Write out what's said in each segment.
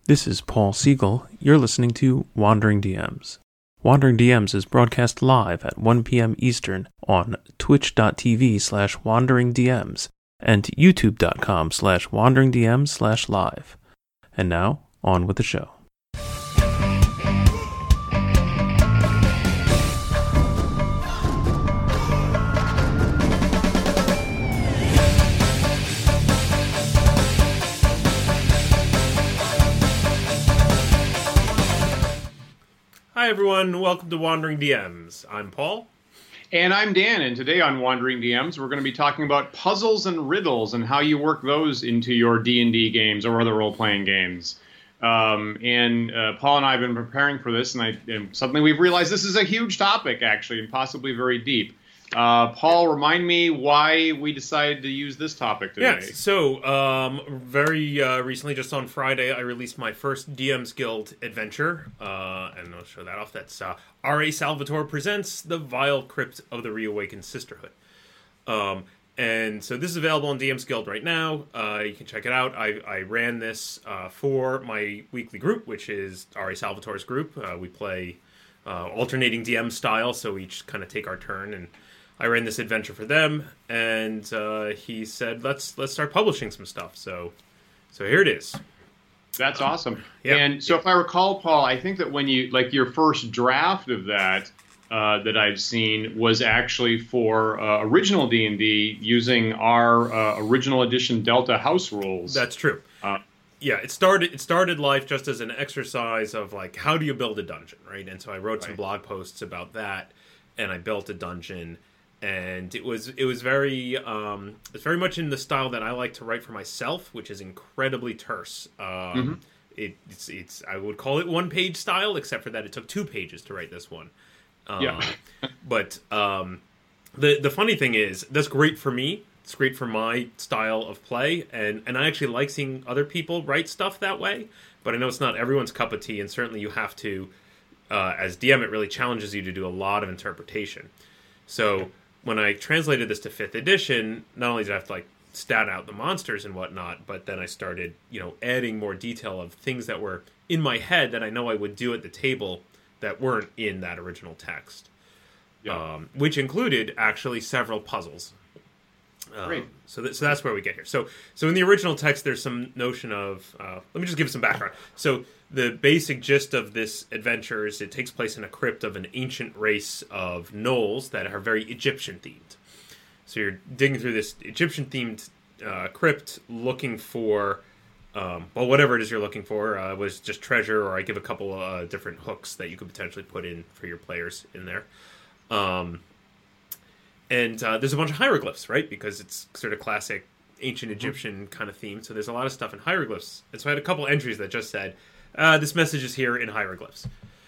This is Paul Siegel. You're listening to Wandering DMs. Wandering DMs is broadcast live at 1 p.m. Eastern on twitch.tv/wanderingdms and youtube.com/wanderingdms/live. And now, on with the show. Hi everyone, welcome to Wandering DMs. I'm Paul. And I'm Dan, and today on Wandering DMs we're going to be talking about puzzles and riddles and how you work those into your D&D games or other role-playing games. Paul and I have been preparing for this, and suddenly we've realized this is a huge topic, actually, and possibly very deep. Paul, remind me why we decided to use this topic today. Yes, so very recently, just on Friday, I released my first DMs Guild adventure, and I'll show that off. That's R.A. Salvatore Presents The Vile Crypt of the Reawakened Sisterhood. And so this is available on DMs Guild right now. You can check it out. I ran this for my weekly group, which is R.A. Salvatore's group. We play alternating DM style, so we each kind of take our turn, and I ran this adventure for them, and he said, "Let's start publishing some stuff." So here it is. That's awesome. Yeah. And so if I recall, Paul, I think that when you your first draft of that that I've seen was actually for original D&D using our original edition Delta house rules. That's true. Yeah, it started life just as an exercise of like, how do you build a dungeon, right? And so I wrote some blog posts about that, and I built a dungeon. And it was very it's very much in the style that I like to write for myself, which is incredibly terse. It's I would call it one-page style, except for that it took 2 pages to write this one. But the funny thing is, that's great for me. It's great for my style of play, and I actually like seeing other people write stuff that way. But I know it's not everyone's cup of tea, and certainly you have to, as DM, it really challenges you to do a lot of interpretation. So when I translated this to 5th edition, not only did I have to stat out the monsters and whatnot, but then I started, adding more detail of things that were in my head that I know I would do at the table that weren't in that original text, which included actually several puzzles. Great. So that's where we get here. So in the original text, there's some notion of let me just give some background. So the basic gist of this adventure is it takes place in a crypt of an ancient race of gnolls that are very Egyptian themed. So you're digging through this Egyptian themed crypt looking for whatever it is you're looking for. Was just treasure, or I give a couple different hooks that you could potentially put in for your players in there. And there's a bunch of hieroglyphs, right? Because it's sort of classic ancient Egyptian kind of theme. So there's a lot of stuff in hieroglyphs. And so I had a couple entries that just said, this message is here in hieroglyphs.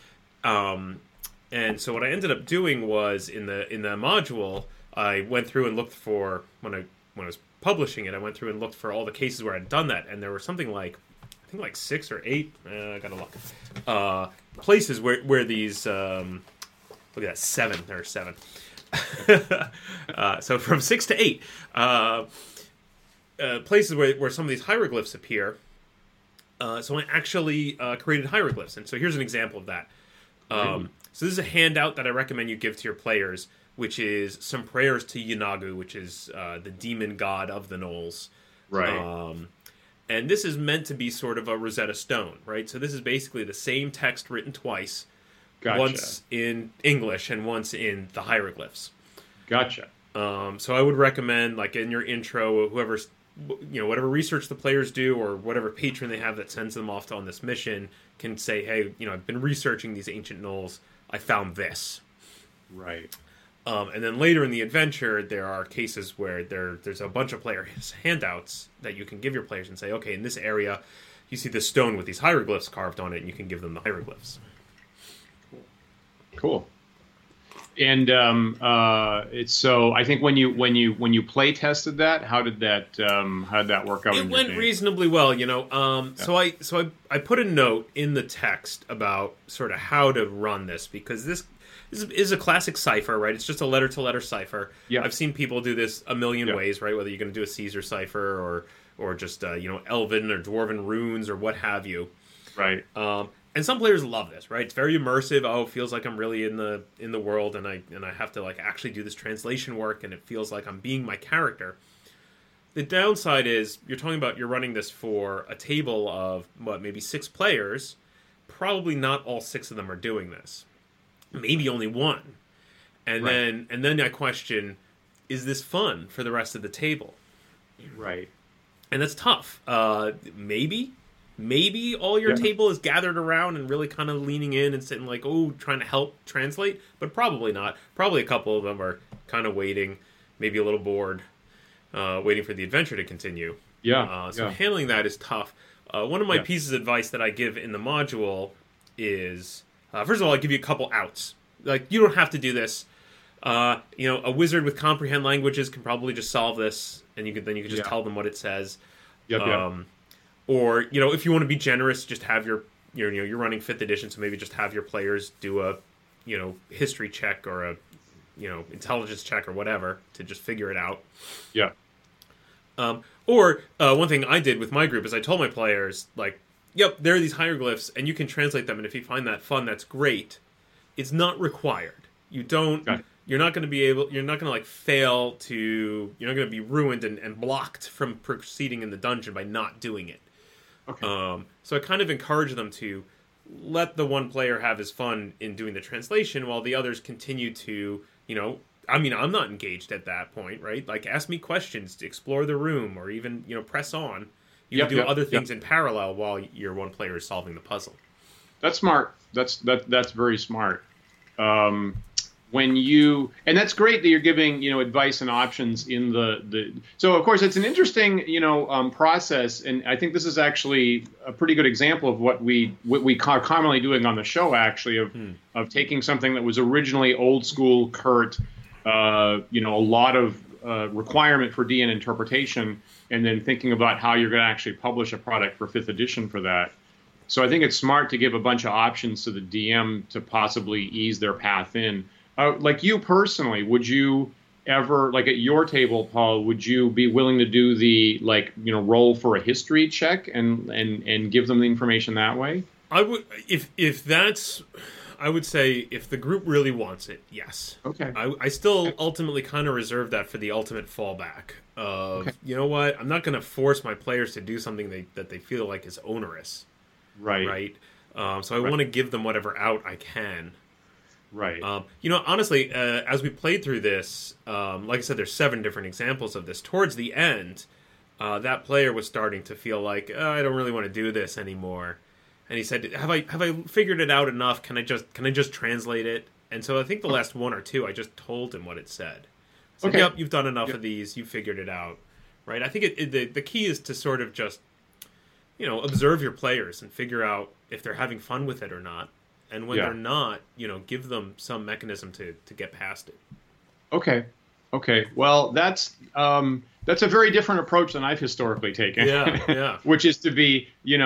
And so what I ended up doing was in the module, I went through and looked for, when I was publishing it, I went through and looked for all the cases where I'd done that. And there were something like, I think 6 or 8, I gotta look, places where these, look at that, 7, there are 7. So from 6 to 8 places where some of these hieroglyphs appear. So I actually created hieroglyphs, and so here's an example of that. So this is a handout that I recommend you give to your players, which is some prayers to Yeenagu, which is the demon god of the gnolls. Right. And this is meant to be sort of a Rosetta Stone, right? So this is basically the same text written twice. Gotcha. Once in English and once in the hieroglyphs. Gotcha. So I would recommend, in your intro, whoever's, whatever research the players do or whatever patron they have that sends them off on this mission can say, hey, I've been researching these ancient gnolls. I found this. Right. And then later in the adventure, there are cases where there's a bunch of player handouts that you can give your players and say, okay, in this area, you see this stone with these hieroglyphs carved on it, and you can give them the hieroglyphs. Cool. And it's so. I think when you play tested that, how did that work out? It went reasonably well, So I put a note in the text about sort of how to run this, because this is a classic cipher, right? It's just a letter to letter cipher. Yeah. I've seen people do this a million ways, right? Whether you're going to do a Caesar cipher or just Elven or Dwarven runes or what have you. Right. And some players love this, right? It's very immersive. Oh, it feels like I'm really in the world, and I have to like actually do this translation work, and it feels like I'm being my character. The downside is you're running this for a table of maybe 6 players. Probably not all 6 of them are doing this. Maybe only one. And then I question, is this fun for the rest of the table? Right. And that's tough. Maybe all your table is gathered around and really kind of leaning in and sitting like, trying to help translate, but probably not. Probably a couple of them are kind of waiting, maybe a little bored, waiting for the adventure to continue. So handling that is tough. One of my pieces of advice that I give in the module is, first of all, I give you a couple outs. Like, you don't have to do this. A wizard with comprehend languages can probably just solve this, and you can just tell them what it says. Or, if you want to be generous, just have you're running 5th edition, so maybe just have your players do a, history check or a, intelligence check or whatever to just figure it out. Yeah. Or one thing I did with my group is I told my players, like, yep, there are these hieroglyphs, and you can translate them, and if you find that fun, that's great. It's not required. You're not going to like fail to, you're not going to be ruined and blocked from proceeding in the dungeon by not doing it. Okay. So I kind of encourage them to let the one player have his fun in doing the translation while the others continue to, I'm not engaged at that point, right? Like, ask me questions to explore the room or even, press on. You can do other things in parallel while your one player is solving the puzzle. That's smart. That's very smart. And that's great that you're giving, advice and options in the so of course it's an interesting, process. And I think this is actually a pretty good example of what we are commonly doing on the show, actually, of taking something that was originally old school, curt, a lot of requirement for DN interpretation, and then thinking about how you're going to actually publish a product for 5th edition for that. So I think it's smart to give a bunch of options to the DM to possibly ease their path in. Like you personally, would you ever, like at your table, Paul, would you be willing to do the, roll for a history check and give them the information that way? I would, I would say if the group really wants it, yes. Okay. I still ultimately kind of reserve that for the ultimate fallback of, you know what, I'm not going to force my players to do something that they feel like is onerous. Right. So I want to give them whatever out I can. Right. Honestly, as we played through this, like I said, there's 7 different examples of this. Towards the end, that player was starting to feel like, I don't really want to do this anymore. And he said, "Have I figured it out enough? Can I just translate it?" And so I think the last 1 or 2, I just told him what it said. I said, "Yep, you've done enough of these. You figured it out." Right. I think the key is to sort of just, observe your players and figure out if they're having fun with it or not. And when they're not, give them some mechanism to get past it. Okay. Well, that's a very different approach than I've historically taken. Yeah. Which is to be,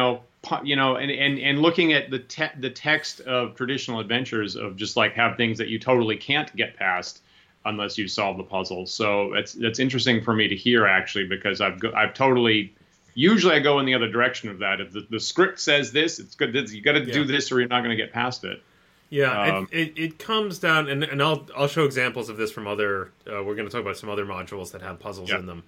and looking at the text of traditional adventures of just like have things that you totally can't get past unless you solve the puzzle. So that's interesting for me to hear, actually, because I've totally. Usually I go in the other direction of that. If the script says this, it's good. You got to do this, or you're not going to get past it. Yeah, it comes down, and I'll show examples of this from other. We're going to talk about some other modules that have puzzles in them.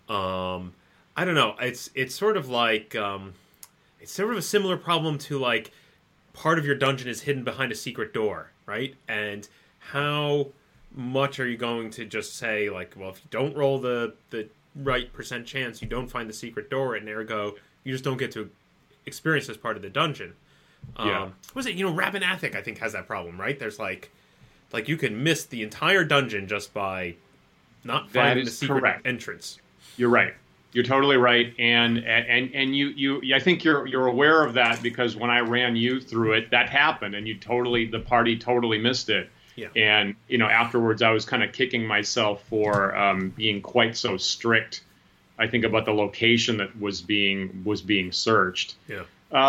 I don't know. It's sort of like it's sort of a similar problem to like part of your dungeon is hidden behind a secret door, right? And how much are you going to just say like, well, if you don't roll the right % chance, you don't find the secret door, and ergo you just don't get to experience this part of the dungeon. What was it? Rabinathic, I think, has that problem, right? There's like you can miss the entire dungeon just by not finding the secret entrance. You're right. You're totally right, and you I think you're aware of that because when I ran you through it, that happened, and the party totally missed it. Yeah. And afterwards, I was kind of kicking myself for being quite so strict. I think about the location that was being searched. Yeah.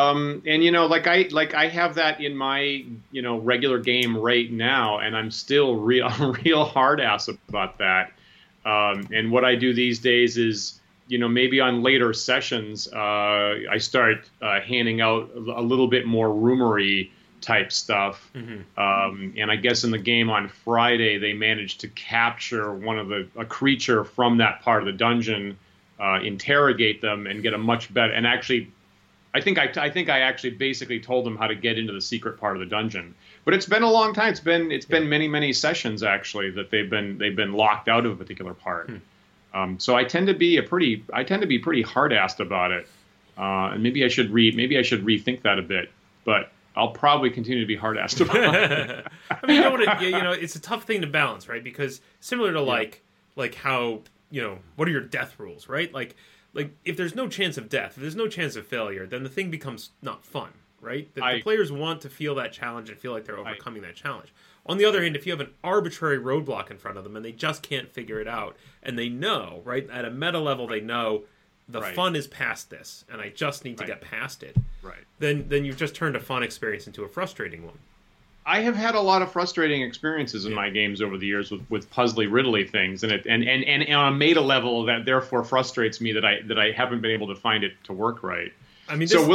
And I have that in my regular game right now, and I'm still real hard ass about that. And what I do these days is maybe on later sessions, I start handing out a little bit more rumor-y type stuff. And I guess in the game on Friday, they managed to capture a creature from that part of the dungeon, interrogate them, and get a much better. And actually, I think I actually basically told them how to get into the secret part of the dungeon. But it's been a long time. It's been many sessions actually that they've been locked out of a particular part. So I tend to be pretty hard-assed about it, and maybe I should rethink that a bit. But I'll probably continue to be hard-assed about it. I mean, it's a tough thing to balance, right? Because similar to like how what are your death rules, right? Like if there's no chance of death, if there's no chance of failure, then the thing becomes not fun, right? The players want to feel that challenge and feel like they're overcoming that challenge. On the other hand, if you have an arbitrary roadblock in front of them and they just can't figure it out, and they know, right, at a meta level, they know the fun is past this, and I just need to get past it, then you've just turned a fun experience into a frustrating one. I have had a lot of frustrating experiences in my games over the years with puzzly riddly things, and on a meta level that therefore frustrates me that I haven't been able to find it to work right. I mean, Go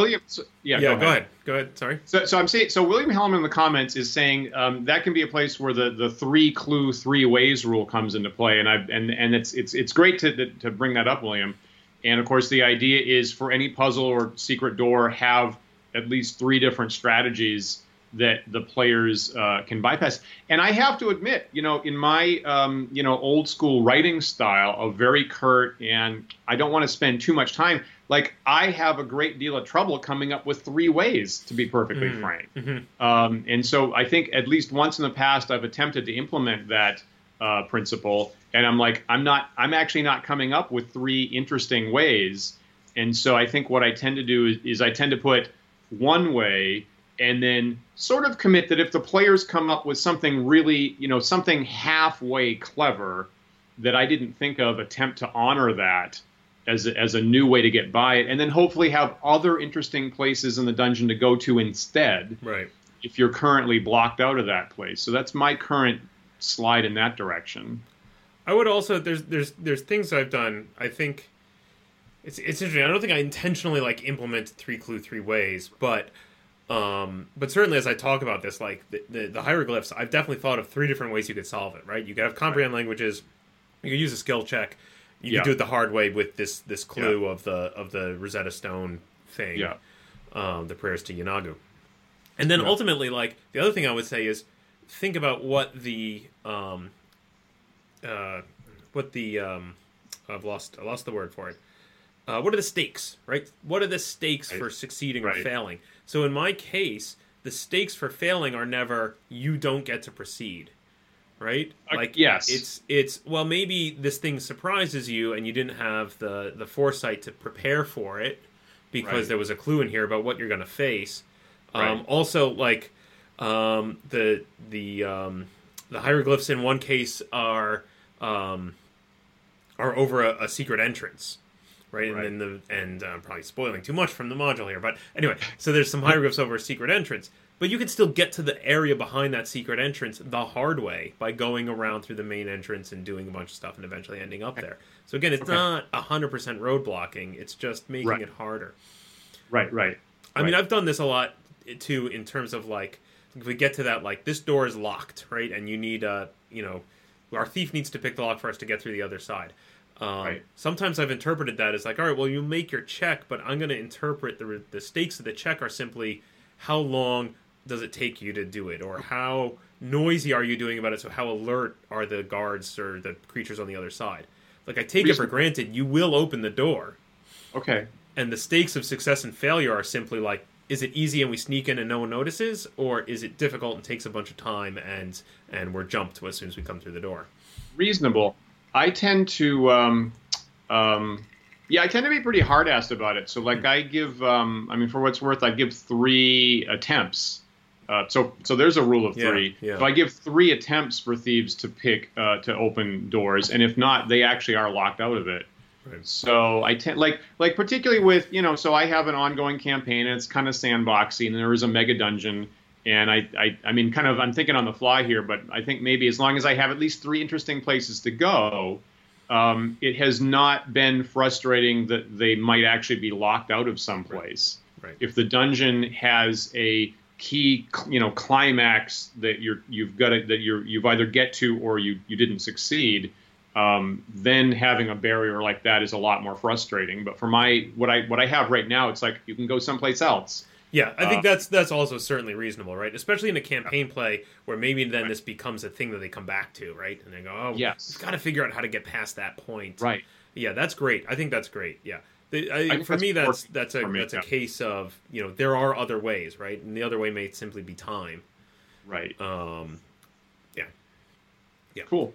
ahead. Sorry. So I'm saying, William Hellman in the comments is saying that can be a place where the 3 ways rule comes into play, and it's great to bring that up, William. And of course, the idea is for any puzzle or secret door, have at least 3 different strategies that the players can bypass. And I have to admit, in my old school writing style of very curt, and I don't want to spend too much time. Like, I have a great deal of trouble coming up with 3 ways, to be perfectly frank. And so I think at least once in the past I've attempted to implement that principle, and I'm actually not coming up with 3 interesting ways. And so I think what I tend to do is I tend to put 1 way, and then sort of commit that if the players come up with something really, something halfway clever that I didn't think of, attempt to honor that as a new way to get by it, and then hopefully have other interesting places in the dungeon to go to instead. Right. If you're currently blocked out of that place. So that's my current slide in that direction. I would also there's things I've done. I think it's interesting. I don't think I intentionally implemented 3 ways, but certainly as I talk about this, like the hieroglyphs, I've definitely thought of 3 different ways you could solve it. Right? You could have comprehend languages. You could use a skill check. You could do it the hard way with this clue of the Rosetta Stone thing. Yeah. The prayers to Yanagu. And then ultimately, the other thing I would say is think about what the I've lost the word for it. What are the stakes, right? What are the stakes for succeeding or failing? So in my case, the stakes for failing are never you don't get to proceed, right? Yes. It's well, maybe this thing surprises you and you didn't have the foresight to prepare for it because there was a clue in here about what you're going to face. Also, the hieroglyphs in one case are over a secret entrance. Right, and I'm probably spoiling too much from the module here, but anyway, so there's some hieroglyphs over a secret entrance, but you can still get to the area behind that secret entrance the hard way by going around through the main entrance and doing a bunch of stuff and eventually ending up there. So again, it's not 100% road blocking; it's just making it harder. Right. I mean, I've done this a lot too in terms of if we get to that, this door is locked, right, and you need our thief needs to pick the lock for us to get through the other side. Sometimes I've interpreted that as all right, well, you make your check, but I'm going to interpret the stakes of the check are simply how long does it take you to do it, or how noisy are you doing about it, so how alert are the guards or the creatures on the other side. I take it for granted you will open the door. Okay. And the stakes of success and failure are simply is it easy and we sneak in and no one notices, or is it difficult and takes a bunch of time and we're jumped as soon as we come through the door? Reasonable. I tend to, be pretty hard-assed about it. So, I give, for what it's worth, I give 3 attempts. So there's a rule of 3. Yeah. So I give 3 attempts for thieves to pick to open doors, and if not, they actually are locked out of it. Right. So I tend, particularly with, so I have an ongoing campaign, and it's kind of sandboxy, and there is a mega dungeon. And I'm thinking on the fly here, but I think maybe as long as I have at least 3 interesting places to go, it has not been frustrating that they might actually be locked out of someplace. Right. If the dungeon has a key, climax that you've either get to or you didn't succeed, then having a barrier like that is a lot more frustrating. But for what I have right now, it's like you can go someplace else. Yeah, I think that's also certainly reasonable, right? Especially in a campaign play where maybe then this becomes a thing that they come back to, right? And they go, oh, yes, we've got to figure out how to get past that point. Right. Yeah, that's great. I think that's great. Yeah. For that's me, that's a yeah. case of, there are other ways, right? And the other way may simply be time. Right. Yeah. Cool.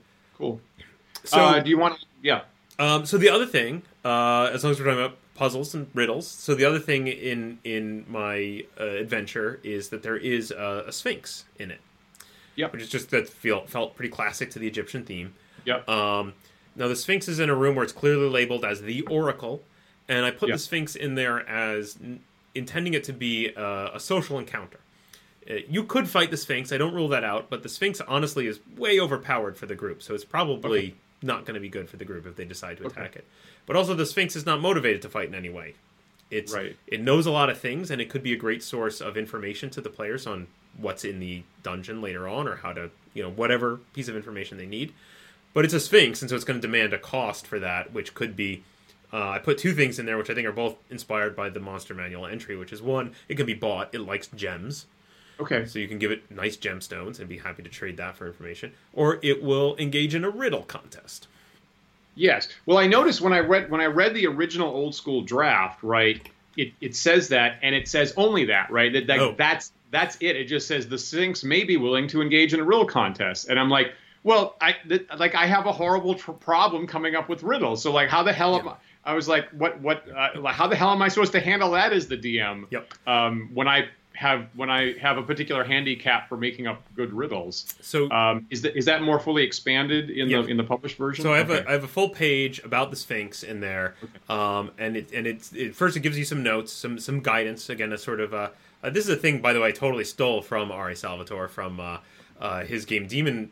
So, do you want to? Yeah. So the other thing, as long as we're talking about puzzles and riddles, so the other thing in my adventure is that there is a Sphinx in it. Yep. Which is just felt pretty classic to the Egyptian theme. Yep. Now the Sphinx is in a room where it's clearly labeled as the Oracle, and I put the Sphinx in there as intending it to be a social encounter. You could fight the Sphinx, I don't rule that out, but the Sphinx honestly is way overpowered for the group, so it's probably not going to be good for the group if they decide to attack it. But also the Sphinx is not motivated to fight in any way. It knows a lot of things, and it could be a great source of information to the players on what's in the dungeon later on, or how to, whatever piece of information they need. But it's a Sphinx, and so it's going to demand a cost for that, which could be... I put two things in there, which I think are both inspired by the Monster Manual entry, which is one, it can be bought. It likes gems. Okay. So you can give it nice gemstones and be happy to trade that for information. Or it will engage in a riddle contest. Yes. Well, I noticed when I read the original old school draft, right, it says that, and it says only that, right? That's it. It just says the Sphinx may be willing to engage in a riddle contest. And I'm like, well, I have a horrible problem coming up with riddles. So like, how the hell am I was like, how the hell am I supposed to handle that as the DM? Yep. When I have a particular handicap for making up good riddles. So is that more fully expanded in the published version? So I have a full page about the Sphinx in there, and it first it gives you some notes, some guidance. Again, a sort of this is a thing, by the way, I totally stole from R.A. Salvatore from his game Demon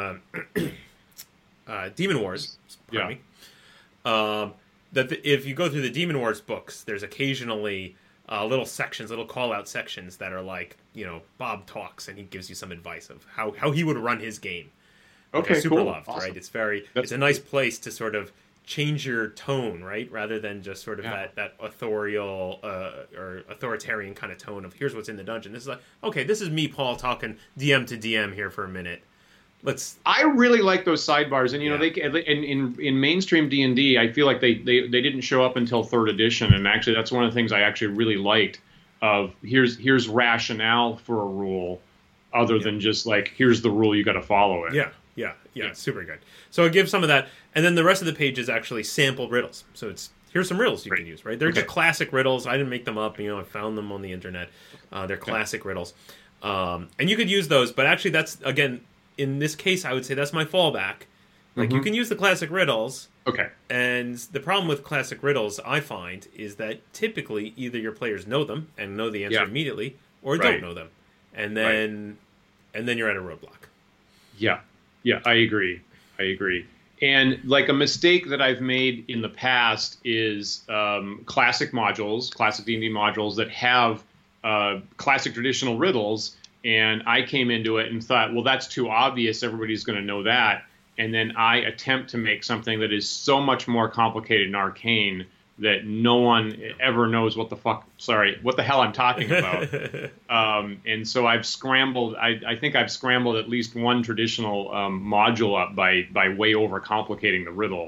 Wars. Pardon me. If you go through the Demon Wars books, there's occasionally little call-out sections that are like, Bob talks and he gives you some advice of how he would run his game. Okay, super cool. loved, Awesome. right? It's a nice place to sort of change your tone, right? Rather than just sort of that authorial or authoritarian kind of tone of here's what's in the dungeon. This is like, okay, this is me, Paul, talking DM to DM here for a minute. I really like those sidebars, and they in mainstream D&D, I feel like they didn't show up until 3rd edition, and actually that's one of the things I actually really liked. Of here's rationale for a rule, other than just like here's the rule, you got to follow it. Yeah, super good. So I give some of that, and then the rest of the page is actually sample riddles. So here's some riddles you can use, right? They're just classic riddles. I didn't make them up. I found them on the internet. They're classic riddles, and you could use those. But actually, that's again. In this case, I would say that's my fallback. Like, you can use the classic riddles. Okay. And the problem with classic riddles, I find, is that typically either your players know them and know the answer immediately, or don't know them. And then you're at a roadblock. Yeah, I agree. And, like, a mistake that I've made in the past is classic D&D modules that have classic traditional riddles. And I came into it and thought, well, that's too obvious. Everybody's going to know that. And then I attempt to make something that is so much more complicated and arcane that no one ever knows what the hell I'm talking about. And so I've scrambled. I think I've scrambled at least one traditional module up by way overcomplicating the riddle.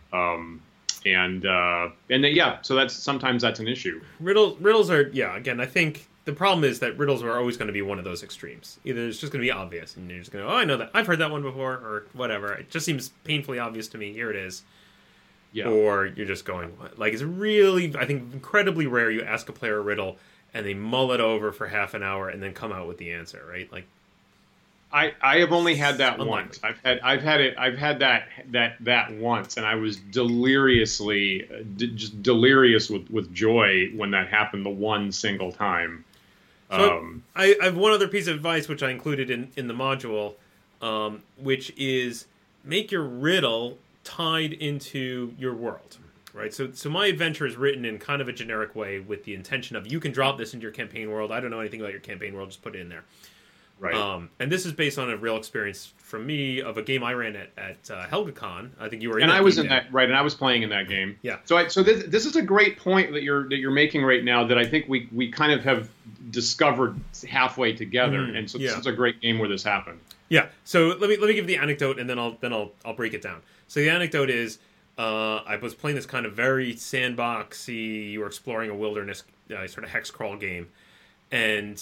So sometimes that's an issue. Riddles are, again, I think the problem is that riddles are always going to be one of those extremes. Either it's just going to be obvious, and you're just going to I know that. I've heard that one before, or whatever. It just seems painfully obvious to me. Here it is. Yeah. Or you're just going, what? Like, it's really, I think, incredibly rare you ask a player a riddle, and they mull it over for half an hour, and then come out with the answer, right? Like, I have only had that once. I've had that once, and I was delirious with joy when that happened the one single time. So I have one other piece of advice which I included in the module, which is make your riddle tied into your world, right? So my adventure is written in kind of a generic way with the intention of you can drop this into your campaign world. I don't know anything about your campaign world, just put it in there. Right. And this is based on a real experience from me of a game I ran at HelgaCon. I think you were in and that I was game in then. that right, and I was playing in that game. Yeah. So this is a great point that you're making right now that I think we kind of have discovered halfway together, and so this is a great game where this happened. Yeah. So let me give the anecdote, and then I'll break it down. So the anecdote is I was playing this kind of very sandboxy. You were exploring a wilderness sort of hex crawl game, and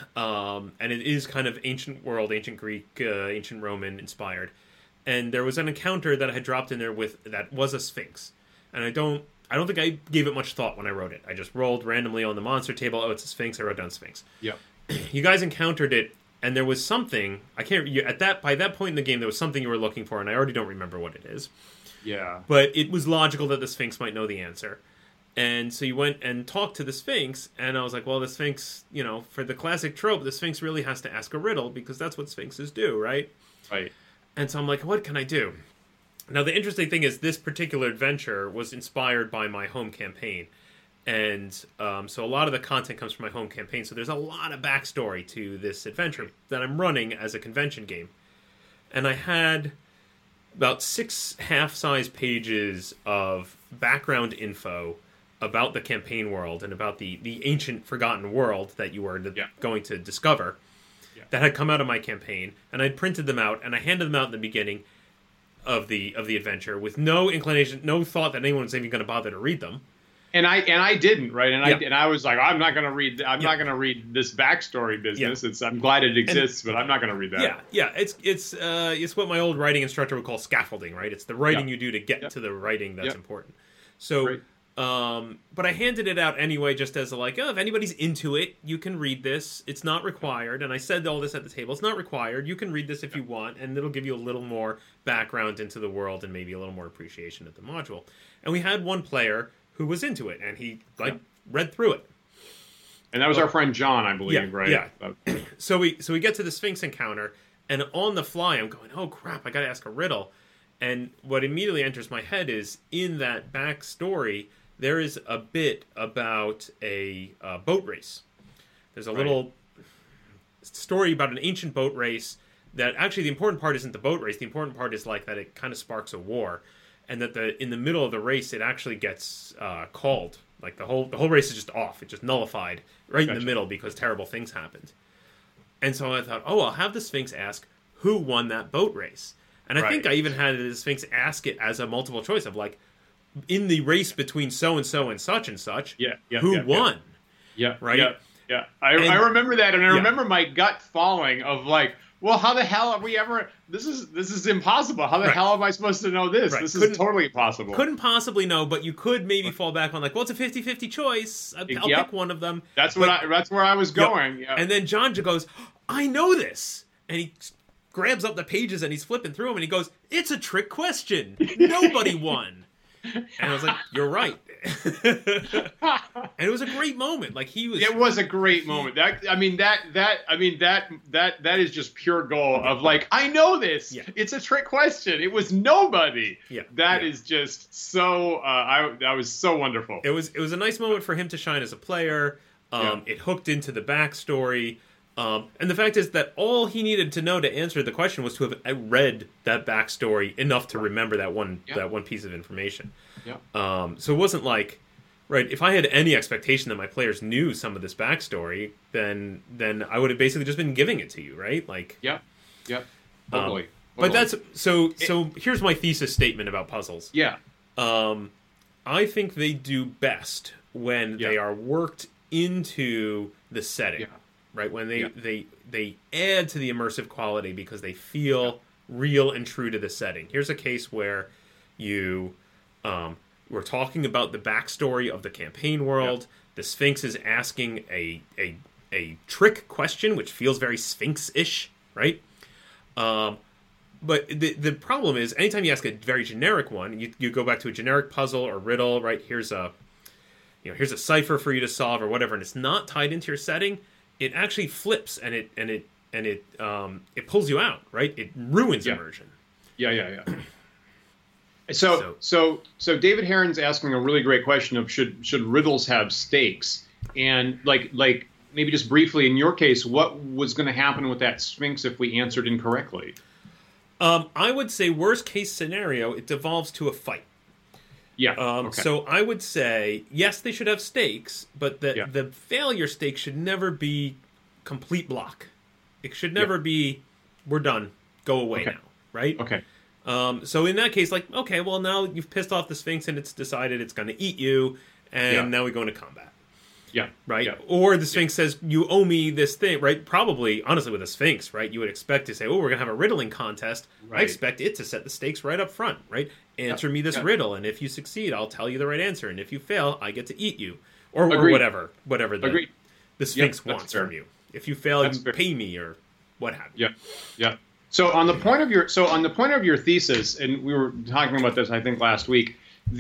it is kind of ancient world, ancient Greek, ancient Roman inspired. And there was an encounter that I had dropped in there that was a sphinx, and I don't think I gave it much thought when I wrote it. I just rolled randomly on the monster table. Oh, it's a sphinx. I wrote down sphinx. Yeah. You guys encountered it, and there was something I can't. By that point in the game, there was something you were looking for, and I already don't remember what it is. Yeah. But it was logical that the sphinx might know the answer. And so you went and talked to the Sphinx, and I was like, well, the Sphinx, for the classic trope, the Sphinx really has to ask a riddle, because that's what Sphinxes do, right? Right. And so I'm like, what can I do? Now, the interesting thing is this particular adventure was inspired by my home campaign. And so a lot of the content comes from my home campaign, so there's a lot of backstory to this adventure that I'm running as a convention game. And I had about 6 half-size pages of background info about the campaign world and about the ancient forgotten world that you were going to discover that had come out of my campaign, and I'd printed them out, and I handed them out in the beginning of the adventure with no inclination, no thought that anyone was even going to bother to read them. And I didn't, right? And I was like, I'm not going to read. I'm not going to read this backstory business. I'm glad it exists, but I'm not going to read that. Yeah. It's what my old writing instructor would call scaffolding, right? It's the writing you do to get to the writing that's important. So. Great. But I handed it out anyway, just as if anybody's into it, you can read this. It's not required. And I said all this at the table. It's not required. You can read this if you want, and it'll give you a little more background into the world and maybe a little more appreciation of the module. And we had one player who was into it, and he read through it. And that was our friend John, I believe, right? Yeah. So we get to the Sphinx encounter, and on the fly, I'm going, oh crap, I got to ask a riddle. And what immediately enters my head is, in that backstory, there is a bit about a boat race. There's a little story about an ancient boat race that actually the important part isn't the boat race. The important part is that it kind of sparks a war, and that in the middle of the race it actually gets called. Like the whole race is just off. It's just nullified in the middle because terrible things happened. And so I thought, I'll have the Sphinx ask who won that boat race. And I think I even had the Sphinx ask it as a multiple choice of in the race between so-and-so and such, who won? Yeah. Right? Yeah. I remember that, and I remember my gut falling of well, how the hell are we ever... This is impossible. How the hell am I supposed to know this? This is totally impossible. Couldn't possibly know, but you could maybe fall back on it's a 50-50 choice. I'll pick one of them. That's where I was going. Yep. And then John goes, I know this. And he grabs up the pages and he's flipping through them and he goes, it's a trick question. Nobody won. And I was like, you're right. And it was a great moment. It was a great moment. That is just pure gold of I know this. Yeah. It's a trick question. It was nobody. Yeah. That is just so that was so wonderful. It was a nice moment for him to shine as a player. It hooked into the backstory. And the fact is that all he needed to know to answer the question was to have read that backstory enough to remember that one piece of information. Yeah. So it wasn't if I had any expectation that my players knew some of this backstory, then I would have basically just been giving it to you, right? Totally. But that's so here's my thesis statement about puzzles. Yeah. I think they do best when they are worked into the setting. Yeah. Right, when they add to the immersive quality because they feel real and true to the setting. Here's a case where you we're talking about the backstory of the campaign world. The Sphinx is asking a trick question, which feels very Sphinx-ish, right? But the problem is, anytime you ask a very generic one, you go back to a generic puzzle or riddle, right? Here's a cipher for you to solve or whatever, and it's not tied into your setting. It actually flips and it pulls you out, right? It ruins immersion. Yeah. So David Heron's asking a really great question of should riddles have stakes? And like maybe just briefly, in your case, what was going to happen with that Sphinx if we answered incorrectly? I would say worst case scenario, it devolves to a fight. Yeah. Okay. So I would say, yes, they should have stakes, but the failure stake should never be complete block. It should never be, we're done, go away now, right? Okay. So in that case, like, okay, well, now you've pissed off the Sphinx and it's decided it's going to eat you, and now we go into combat. Yeah. Right? Yeah. Or the Sphinx says, you owe me this thing, right? Probably, honestly, with a Sphinx, right, you would expect to say, oh, we're going to have a riddling contest. Right. I expect it to set the stakes right up front, right? Answer me this riddle, and if you succeed, I'll tell you the right answer, and if you fail, I get to eat you. Or whatever the Sphinx wants from you. If you fail, you pay me, or what have you. Yeah. So on the point of your thesis, and we were talking about this, I think, last week.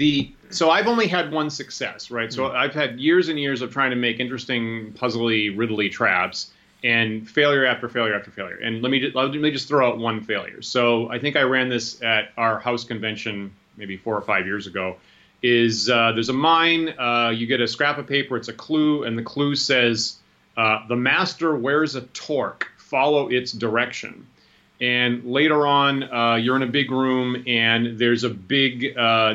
So I've only had one success, right? So I've had years and years of trying to make interesting, puzzly, riddly traps, and failure after failure after failure. And let me just throw out one failure. So I think I ran this at our house convention maybe 4 or 5 years ago. There's a mine. You get a scrap of paper. It's a clue, and the clue says, "The master wears a torque. Follow its direction." And later on, you're in a big room, and there's a big,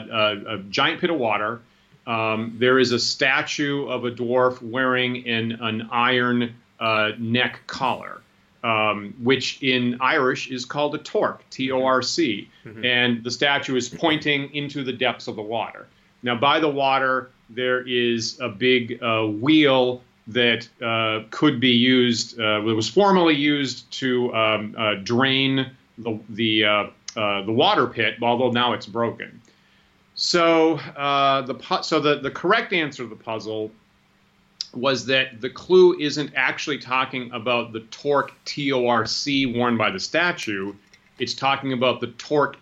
a giant pit of water. There is a statue of a dwarf wearing an iron neck collar, which in Irish is called a torque, T-O-R-C. Mm-hmm. And the statue is pointing into the depths of the water. Now, by the water, there is a big wheel that could be used, it was formerly used to drain the water pit, although now it's broken. So the correct answer to the puzzle was that the clue isn't actually talking about the torque, T-O-R-C, worn by the statue. It's talking about the torque,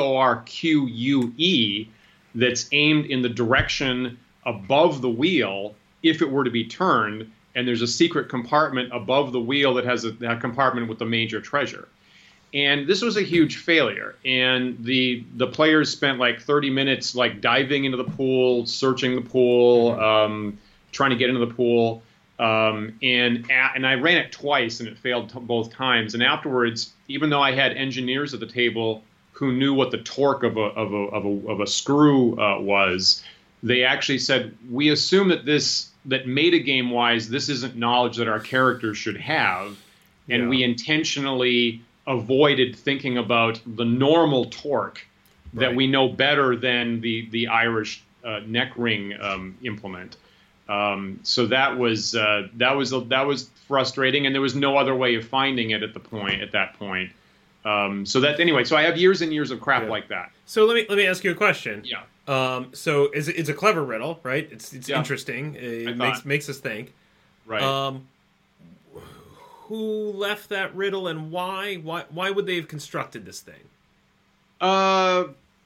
T-O-R-Q-U-E, that's aimed in the direction above the wheel if it were to be turned, and there's a secret compartment above the wheel that has that compartment with the major treasure. And this was a huge failure, and the players spent like 30 minutes like diving into the pool, searching the pool, trying to get into the pool, and I ran it twice, and it failed both times. And afterwards, even though I had engineers at the table who knew what the torque of a screw was, they actually said, we assume that that metagame wise, this isn't knowledge that our characters should have, and we intentionally avoided thinking about the normal torque that we know better than the Irish neck ring implement. So that was frustrating, and there was no other way of finding it at that point. So I have years and years of crap like that. So let me ask you a question. Yeah. So it's a clever riddle, right? It's interesting. It makes us think. Right. Who left that riddle, and why? Why would they have constructed this thing? I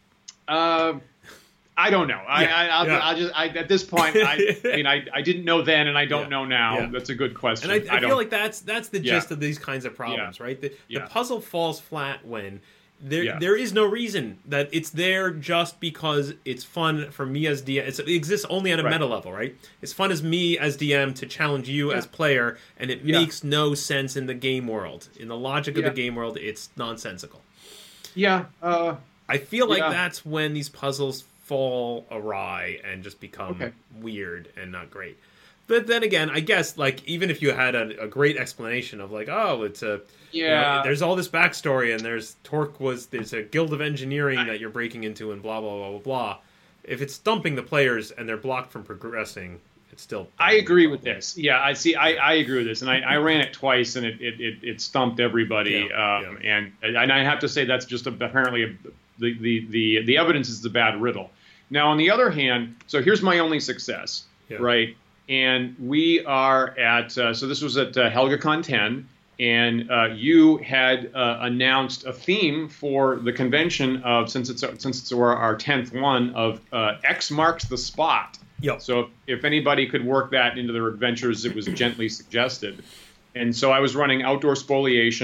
don't know. At this point, I didn't know then, and I don't know now. Yeah. That's a good question. And I feel like that's the gist of these kinds of problems, right? The puzzle falls flat when there is no reason that it's there just because it's fun for me as DM. It exists only at a meta level, right? It's fun as me as DM to challenge you as player, and it makes no sense in the game world. In the logic of the game world, it's nonsensical. Yeah. I feel like that's when these puzzles fall awry and just become weird and not great. But then again, I guess, like, even if you had a great explanation of, like, oh, it's there's all this backstory, and there's a guild of engineering that you're breaking into, and blah, blah, blah, blah, blah. If it's stumping the players and they're blocked from progressing, it's still... I agree with this. Yeah, I agree with this, and I ran it twice, and it stumped everybody. And I have to say that's just apparently the evidence is the bad riddle. Now, on the other hand, so here's my only success, right? And we are at, so this was at HelgaCon 10, and you had announced a theme for the convention of, since it's our 10th one, of X marks the spot. Yep. So if anybody could work that into their adventures, it was gently suggested. And so I was running outdoor spoliation,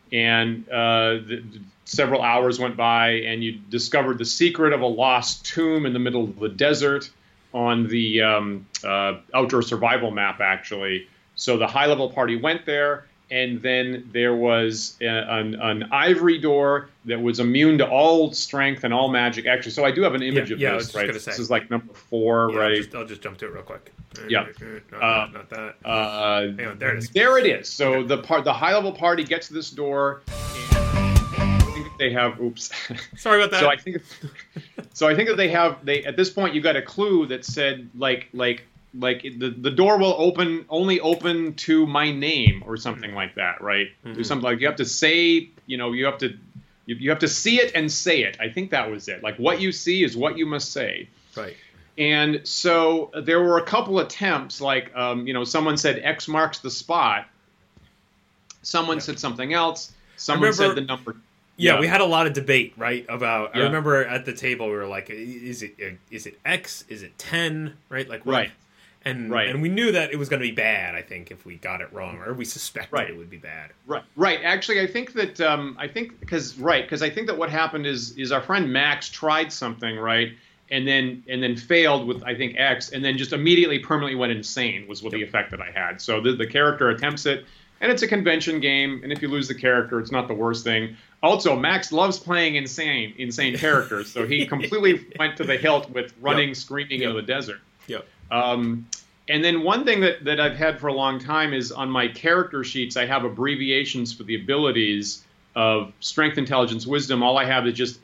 and several hours went by, and you discovered the secret of a lost tomb in the middle of the desert on the outdoor survival map, actually. So the high-level party went there, and then there was an ivory door that was immune to all strength and all magic. Actually, so I do have an image of this, right? This is like number 4, right? I'll just jump to it real quick. Yeah. Not that. Hang on, there it is. There it is. So the high-level party gets to this door, and I think they have. Oops. Sorry about that. So I think that they at this point you got a clue that said like the door will only open to my name or something like that, right? Mm-hmm. Something like you have to say, you have to see it and say it. I think that was it. Like what you see is what you must say. Right. And so there were a couple attempts, like someone said X marks the spot. Someone said something else. Someone said the number. Yeah, we had a lot of debate, right? About I remember at the table we were like, is it X? Is it 10? Right? Like what? Right. And we knew that it was going to be bad, I think, if we got it wrong, or we suspected it would be bad. Right. Actually, I think that because I think that what happened is our friend Max tried something, right, and then failed with, I think, X, and then just immediately permanently went insane was what the effect that I had. So the character attempts it, and it's a convention game, and if you lose the character, it's not the worst thing. Also, Max loves playing insane characters, so he completely went to the hilt with running, screaming into the desert. Yep. And then one thing that I've had for a long time is on my character sheets, I have abbreviations for the abilities of Strength, Intelligence, Wisdom. All I have is just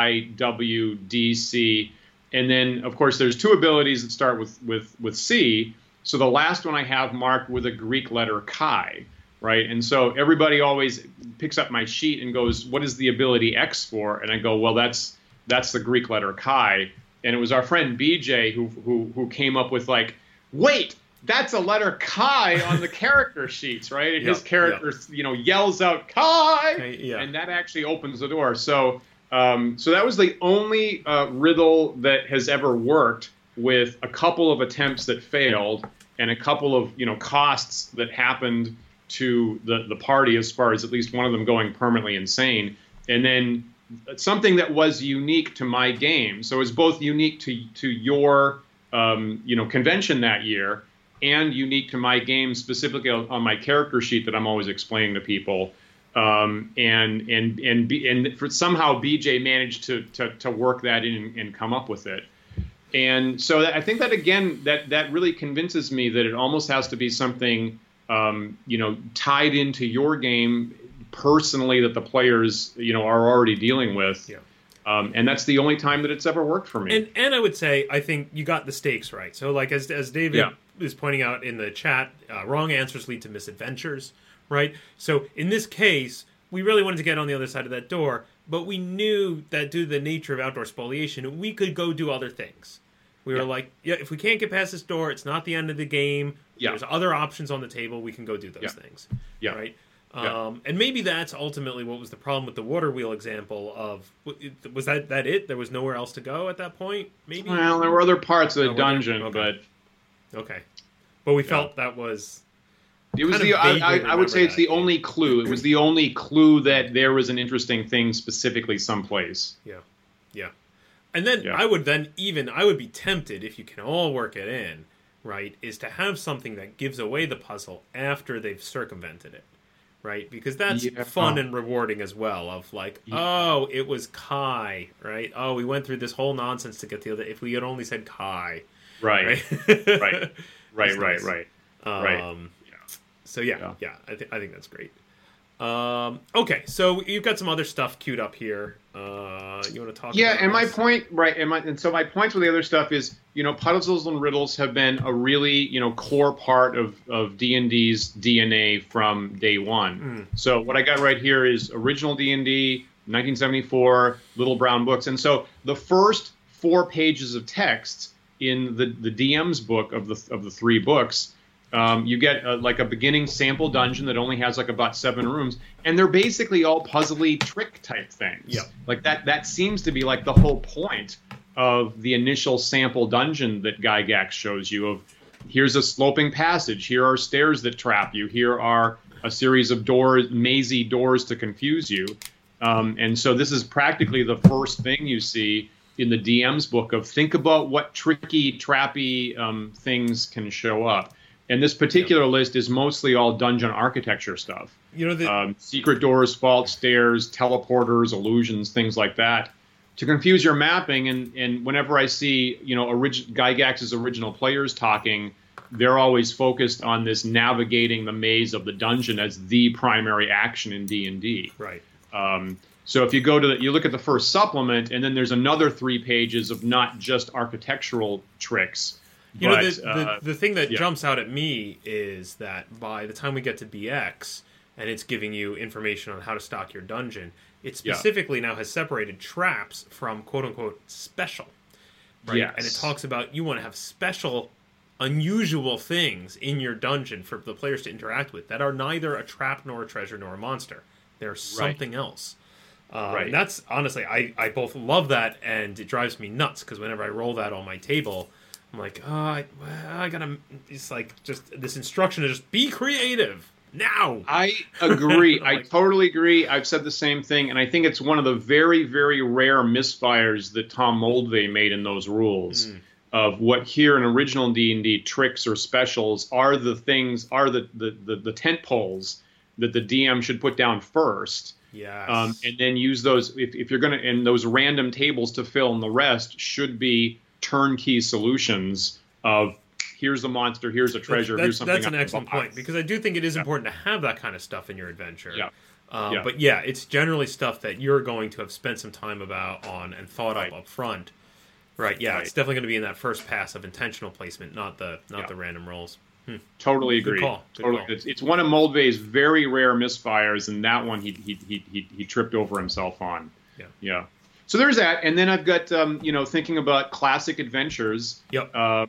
SIWDC. And then, of course, there's 2 abilities that start with C. So the last one I have marked with a Greek letter Chi, right? And so everybody always picks up my sheet and goes, what is the ability X for? And I go, well, that's the Greek letter Chi. And it was our friend BJ who came up with like, wait, that's a letter Chi on the character sheets, right? And his character, yells out Chi, and that actually opens the door. So that was the only riddle that has ever worked, with a couple of attempts that failed and a couple of costs that happened to the party, as far as at least one of them going permanently insane, and then something that was unique to my game. So it was both unique to your convention that year, and unique to my game, specifically on my character sheet that I'm always explaining to people. And for somehow BJ managed to work that in and come up with it. And so I think that, again, that really convinces me that it almost has to be something tied into your game personally, that the players are already dealing with. Yeah. And that's the only time that it's ever worked for me. And I would say, I think you got the stakes right. So like as David is pointing out in the chat, wrong answers lead to misadventures, right? So in this case, we really wanted to get on the other side of that door, but we knew that due to the nature of outdoor spoliation, we could go do other things. We were like, if we can't get past this door, it's not the end of the game. There's other options on the table. We can go do those things. Yeah. Right? And maybe that's ultimately what was the problem with the water wheel example of, was that it? There was nowhere else to go at that point? Maybe? Well, there were other parts of the dungeon, but... Okay. But we felt that was... It was I would say it's the only clue. It was the only clue that there was an interesting thing specifically someplace. Yeah. And then I would be tempted, if you can all work it in, right, is to have something that gives away the puzzle after they've circumvented it. Right, because that's fun and rewarding as well. Of like, oh, it was Chi, right? Oh, we went through this whole nonsense to get the other. If we had only said Chi, right. So I think that's great. Okay, so you've got some other stuff queued up here. You want to talk? Yeah, about and this? my point, right? And so my points with the other stuff is, puzzles and riddles have been a really, core part of D&D's DNA from day one. So what I got right here is original D&D, 1974, Little Brown Books, and so the first 4 pages of text in the DM's book of the 3 books. You get like a beginning sample dungeon that only has like about 7 rooms, and they're basically all puzzly trick type things. Yeah. Like that seems to be like the whole point of the initial sample dungeon that Gygax shows you, of here's a sloping passage. Here are stairs that trap you. Here are a series of doors, mazy doors to confuse you. And so this is practically the first thing you see in the DM's book of think about what tricky, trappy things can show up. And this particular list is mostly all dungeon architecture stuff. Secret doors, fault stairs, teleporters, illusions, things like that, to confuse your mapping. And whenever I see, Gygax's original players talking, they're always focused on this navigating the maze of the dungeon as the primary action in D&D. Right. So if you go to you look at the first supplement, and then there's another 3 pages of not just architectural tricks. The thing that jumps out at me is that by the time we get to BX and it's giving you information on how to stock your dungeon, it specifically now has separated traps from quote-unquote special. Right? Yes. And it talks about you want to have special, unusual things in your dungeon for the players to interact with that are neither a trap nor a treasure nor a monster. They're something else. And that's, honestly, I both love that and it drives me nuts because whenever I roll that on my table, I'm like, I gotta. It's like just this instruction to just be creative now. I agree. I totally agree. I've said the same thing, and I think it's one of the very, very rare misfires that Tom Moldvay made in those rules of what here in original D&D tricks or specials are the things the tent poles that the DM should put down first. Yes. And then use those if you're gonna, and those random tables to fill in the rest should be turnkey solutions of here's the monster, here's a treasure, here's something. That's an excellent point, because I do think it is important to have that kind of stuff in your adventure. Yeah. But yeah, it's generally stuff that you're going to have spent some time on and thought up front. Right, yeah, it's definitely going to be in that first pass of intentional placement, not the random rolls. Totally agree. Good call. It's one of Moldvay's very rare misfires, and that one he tripped over himself on. Yeah. So there's that, and then I've got thinking about classic adventures. Yep.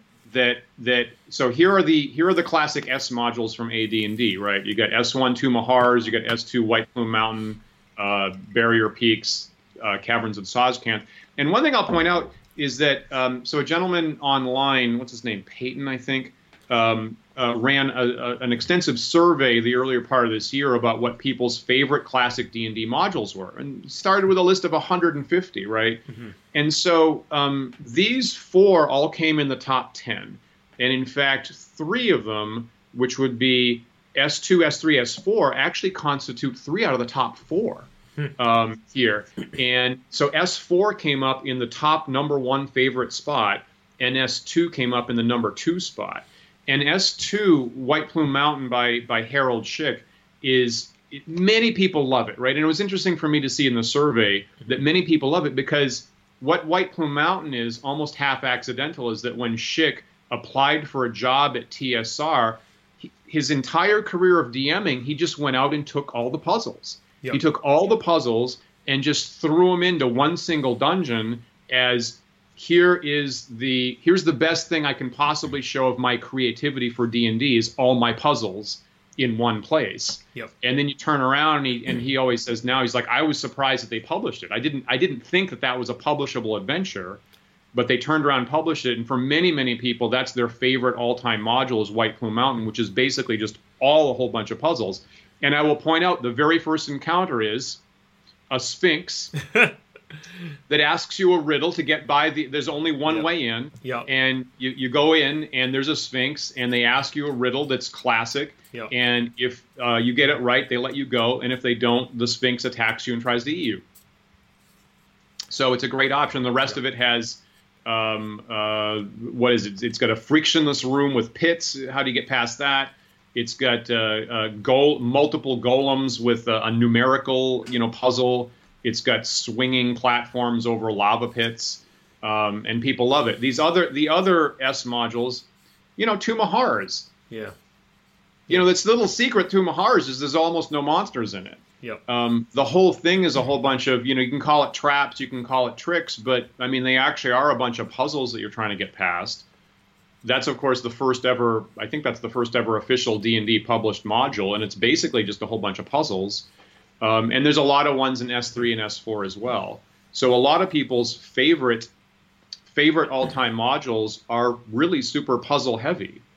So here are the classic S modules from AD&D, right? You got S1 2 Mahars, you got S2 White Plume Mountain, Barrier Peaks, Caverns of Sozcanth. And one thing I'll point out is that so a gentleman online, what's his name, Peyton, I think, ran an extensive survey the earlier part of this year about what people's favorite classic D&D modules were, and started with a list of 150, right? Mm-hmm. And so these 4 all came in the top 10, and in fact 3 of them, which would be S2, S3, S4, actually constitute 3 out of the top 4 here. And so S4 came up in the top number 1 favorite spot, and S2 came up in the number 2 spot. And S2, White Plume Mountain by Harold Schick, many people love it, right? And it was interesting for me to see in the survey that many people love it, because what White Plume Mountain is, almost half accidental, is that when Schick applied for a job at TSR, his entire career of DMing, he just went out and took all the puzzles. Yep. He took all the puzzles and just threw them into one single dungeon as... here's the best thing I can possibly show of my creativity for D&D is all my puzzles in one place. Yep. And then you turn around and he always says now, he's like, I was surprised that they published it. I didn't think that was a publishable adventure, but they turned around and published it. And for many, many people, that's their favorite all-time module is White Plume Mountain, which is basically just a whole bunch of puzzles. And I will point out the very first encounter is a Sphinx that asks you a riddle to get by there's only one way in. Yep. And you go in and there's a Sphinx and they ask you a riddle that's classic. Yep. And if you get it right, they let you go. And if they don't, the Sphinx attacks you and tries to eat you. So it's a great option. The rest of it has, what is it? It's got a frictionless room with pits. How do you get past that? It's got multiple golems with a numerical, puzzle. It's got swinging platforms over lava pits, and people love it. The other S modules, 2 Mahars. Yeah. This little secret to Mahars is there's almost no monsters in it. Yep. The whole thing is a whole bunch of, you can call it traps, you can call it tricks, but I mean they actually are a bunch of puzzles that you're trying to get past. That's of course the first ever official D&D published module, and it's basically just a whole bunch of puzzles. And there's a lot of ones in S3 and S4 as well. So a lot of people's favorite all-time modules are really super puzzle heavy.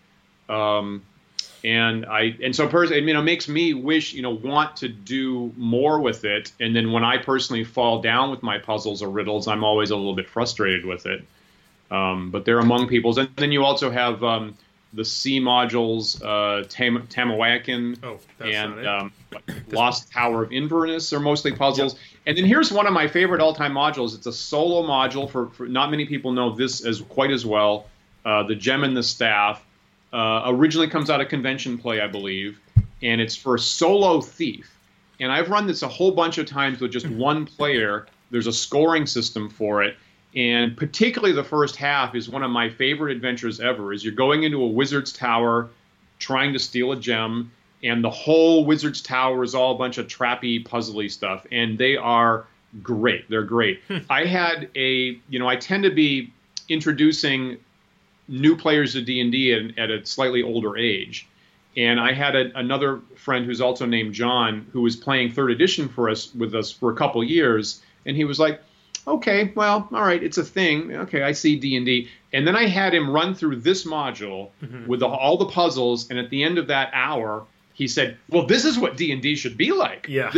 And so personally, it makes me want to do more with it. And then when I personally fall down with my puzzles or riddles, I'm always a little bit frustrated with it. But they're among people's. And then you also have the C modules, Tamawakan, and Lost Tower of Inverness are mostly puzzles. Yep. And then here's one of my favorite all-time modules. It's a solo module for not many people know this quite as well. The Gem and the Staff. Originally comes out of Convention Play, I believe, and it's for Solo Thief. And I've run this a whole bunch of times with just one player. There's a scoring system for it, and particularly the first half is one of my favorite adventures ever. Is you're going into a wizard's tower, trying to steal a gem, and the whole wizard's tower is all a bunch of trappy, puzzly stuff, and they are great. They're great. I tend to be introducing new players to D&D at a slightly older age. And I had another friend who's also named John who was playing 3rd edition with us for a couple years. And he was like, okay, well, all right, it's a thing. Okay, I see D&D. And then I had him run through this module with all the puzzles. And at the end of that hour, he said, well, this is what D&D should be like. Yeah.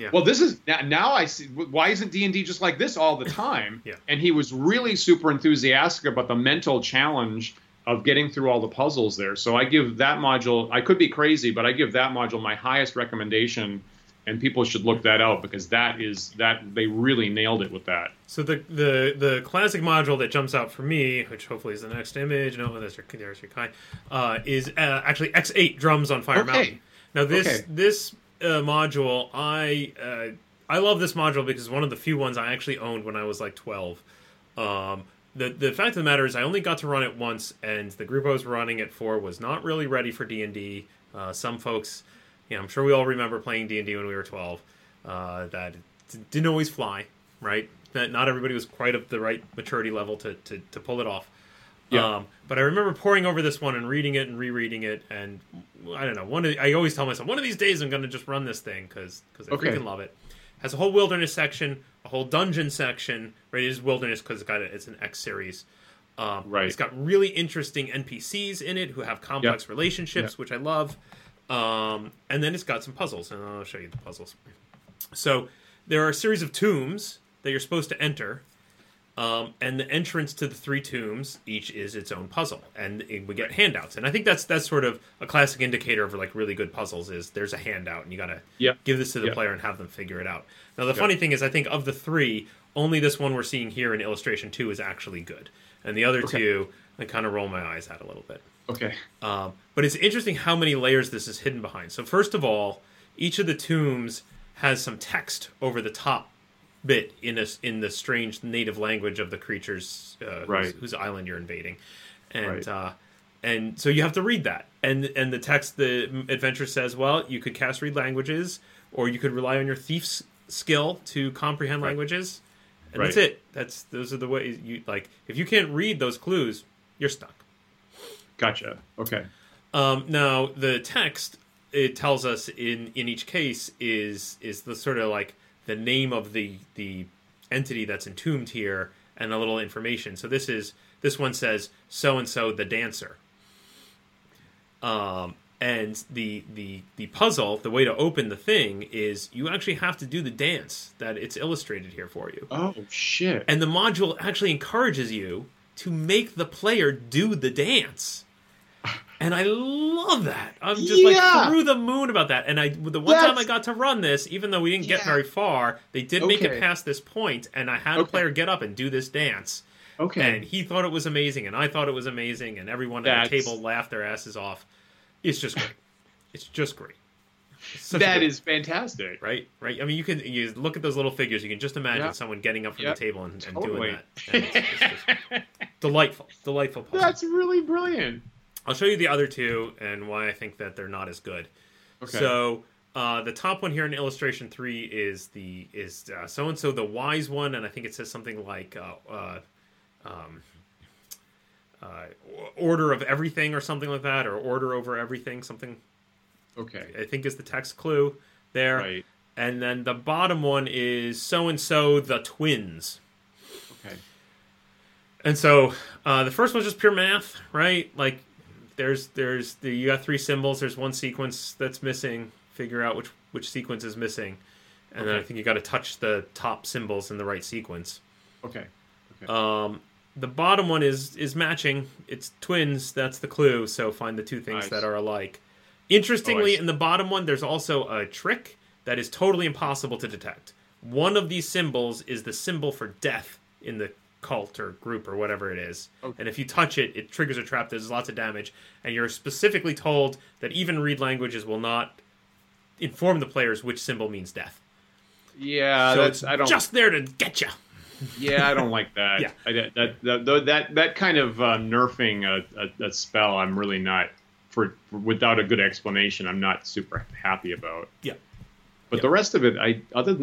Now I see, why isn't D&D just like this all the time? Yeah. And he was really super enthusiastic about the mental challenge of getting through all the puzzles there. So I give that module, I could be crazy, but I give that module my highest recommendation, and people should look that out because they really nailed it with that. So the classic module that jumps out for me, which hopefully is the next image, there's your Kai, is actually X8 Drums on Fire Mountain. Now this module, I love this module because it's one of the few ones I actually owned when I was like 12. The fact of the matter is I only got to run it once, and the group I was running it for was not really ready for D&D. Some folks, I'm sure we all remember playing D&D when we were 12. That didn't always fly, right? That not everybody was quite at the right maturity level to pull it off. Yeah. But I remember poring over this one and reading it and rereading it, and I don't know. I always tell myself, one of these days I'm going to just run this thing because I freaking love it. Has a whole wilderness section, a whole dungeon section. Right, it is wilderness because it's an X series. Right. It's got really interesting NPCs in it who have complex relationships, which I love. And then it's got some puzzles, and I'll show you the puzzles. So there are a series of tombs that you're supposed to enter. And the entrance to the 3 tombs, each is its own puzzle, and we get handouts. And I think that's sort of a classic indicator of like really good puzzles is there's a handout, and you got to give this to the player and have them figure it out. Now the funny thing is, I think of the 3, only this one we're seeing here in illustration 2 is actually good, and the other 2 I kind of roll my eyes at a little bit. Okay. But it's interesting how many layers this is hidden behind. So first of all, each of the tombs has some text over the top bit in the strange native language of the creatures whose island you're invading, and so you have to read that. And the text, the adventure says, well, you could cast read languages, or you could rely on your thief's skill to comprehend languages, and that's it. Those are the ways you like. If you can't read those clues, you're stuck. Gotcha. Okay. Now the text, it tells us in each case is the sort of like the name of the entity that's entombed here and a little information. So this one says so and so the dancer. And the puzzle, the way to open the thing is you actually have to do the dance that it's illustrated here for you. Oh shit. And the module actually encourages you to make the player do the dance. And I love that. I'm just like through the moon about that. And the one time I got to run this, even though we didn't get very far, they did make it past this point, and I had a player get up and do this dance. Okay. And he thought it was amazing, and I thought it was amazing, and everyone at the table laughed their asses off. It's just great. It's just great. That is fantastic. Right? I mean, you look at those little figures, you can just imagine someone getting up from the table and doing that. And it's just delightful puzzle. That's really brilliant. I'll show you the other 2 and why I think that they're not as good. Okay. So the top one here in illustration 3 is so and so the wise one, and I think it says something like order of everything or something like that, or order over everything, something. Okay. I think is the text clue there. Right. And then the bottom one is so and so the twins. Okay. And so the first one's just pure math, right? Like you got 3 symbols. There's one sequence that's missing. Figure out which sequence is missing, and then I think you got to touch the top symbols in the right sequence. Okay. The bottom one is matching. It's twins. That's the clue. So find the 2 things that are alike. Interestingly, in the bottom one, there's also a trick that is totally impossible to detect. One of these symbols is the symbol for death in the cult or group or whatever it is. Okay. And if you touch it, it triggers a trap. There's lots of damage. And you're specifically told that even read languages will not inform the players which symbol means death. Yeah, so it's just there to get you. Yeah, I don't like that. Yeah. That kind of nerfing a spell, I'm really not without a good explanation. I'm not super happy about. Yeah. But the rest of it, I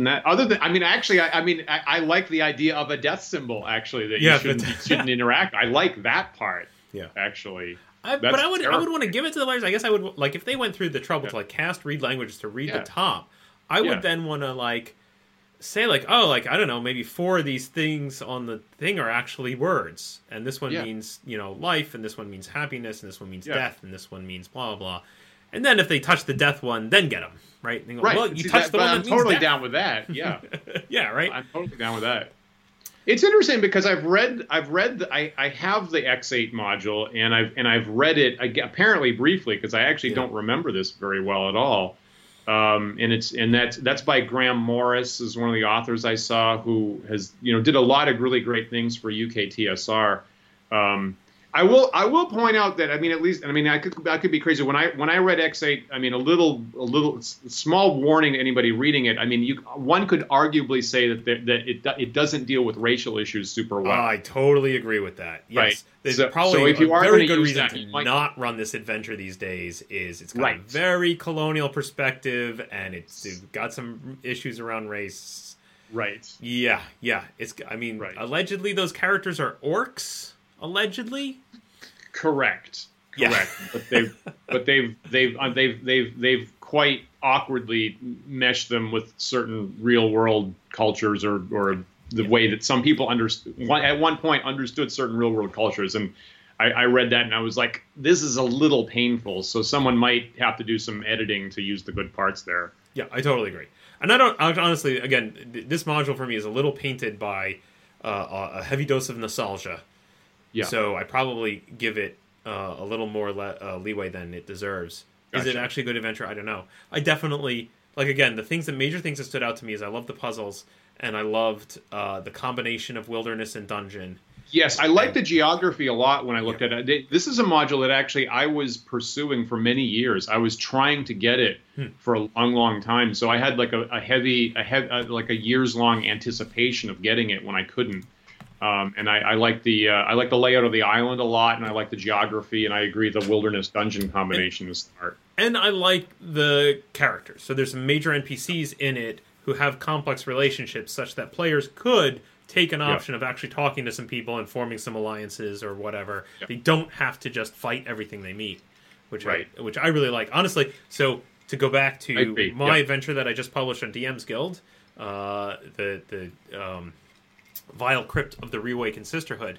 like the idea of a death symbol. Actually, that you shouldn't interact. I like that part. Yeah. Actually. But I would want to give it to the players. I guess I would, like, if they went through the trouble to, like, cast read languages to read the top, I would then want to, like, say, like, oh, like, I don't know, maybe 4 of these things on the thing are actually words. And this one means, life, and this one means happiness, and this one means death, and this one means blah, blah, blah. And then if they touch the death one, then get them, right? And they go, right. Well, you touched the one that means totally death. Down with that, yeah. Yeah, right? I'm totally down with that. It's interesting because I have the X8 module, and I've read it apparently briefly because I actually don't remember this very well at all. And that's by Graham Morris, is one of the authors I saw, who has did a lot of really great things for UKTSR. I will point out that I could be crazy when I read X8. I mean, a little small warning to anybody reading it. I mean, one could arguably say that it doesn't deal with racial issues super well. I totally agree with that. Yes. Right. There's probably a very good reason to not run this adventure these days. It's got a very colonial perspective, and it's got some issues around race. Right. Yeah. Allegedly those characters are orcs. Allegedly. Correct. Yeah. But they've quite awkwardly meshed them with certain real world cultures or the way that some people at one point understood certain real world cultures. And I read that and I was like, this is a little painful. So someone might have to do some editing to use the good parts there. Yeah, I totally agree. And honestly, again, this module for me is a little painted by a heavy dose of nostalgia. Yeah. So I probably give it a little more leeway than it deserves. Gotcha. Is it actually a good adventure? I don't know. I definitely, again, the major things that stood out to me is I loved the puzzles, and I loved the combination of wilderness and dungeon. Yes, I liked the geography a lot when I looked at it. This is a module that actually I was pursuing for many years. I was trying to get it for a long, long time. So I had like a years-long anticipation of getting it when I couldn't. And I like the layout of the island a lot, and I like the geography, and I agree the wilderness dungeon combination is smart. And I like the characters. So there's some major NPCs in it who have complex relationships, such that players could take an option of actually talking to some people and forming some alliances or whatever. Yep. They don't have to just fight everything they meet, which I really like. Honestly, so to go back to my adventure that I just published on DM's Guild, the Vile Crypt of the Reawakened Sisterhood.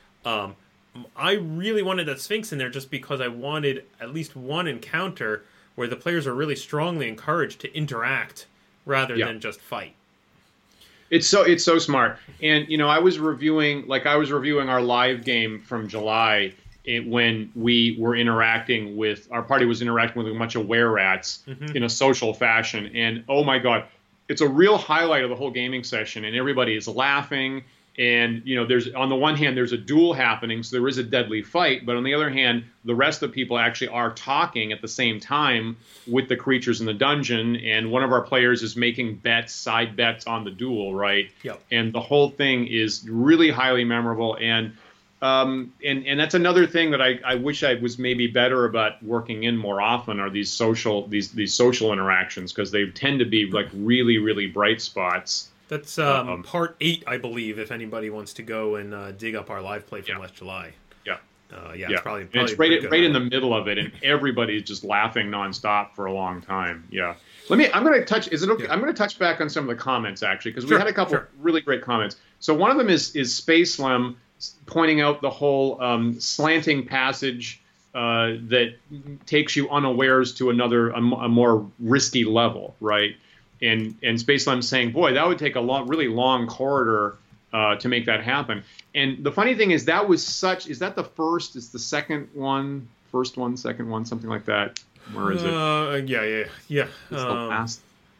I really wanted that Sphinx in there just because I wanted at least one encounter where the players are really strongly encouraged to interact rather than just fight. It's so smart. And I was reviewing our live game from July when we were our party was interacting with a bunch of were-rats in a social fashion, and oh my god, it's a real highlight of the whole gaming session, and everybody is laughing. And there's, on the one hand, there's a duel happening, so there is a deadly fight. But on the other hand, the rest of the people actually are talking at the same time with the creatures in the dungeon. And one of our players is making side bets on the duel, right? Yep. And the whole thing is really highly memorable. And that's another thing that I wish I was maybe better about working in more often are these social interactions, because they tend to be like really, really bright spots. That's part 8, I believe, if anybody wants to go and dig up our live play from last July. Yeah. It's probably it's right in the middle of it, and everybody's just laughing nonstop for a long time. Yeah. I'm going to touch. Is it okay? Yeah. I'm going to touch back on some of the comments actually, because we had a couple really great comments. So one of them is Space Slim pointing out the whole slanting passage that takes you unawares to a more risky level, right? And Space Lem's saying, boy, that would take a really long corridor to make that happen. And the funny thing is, is that the first? Is the second one, first one, second one, something like that? Where is it? Yeah. It's the last.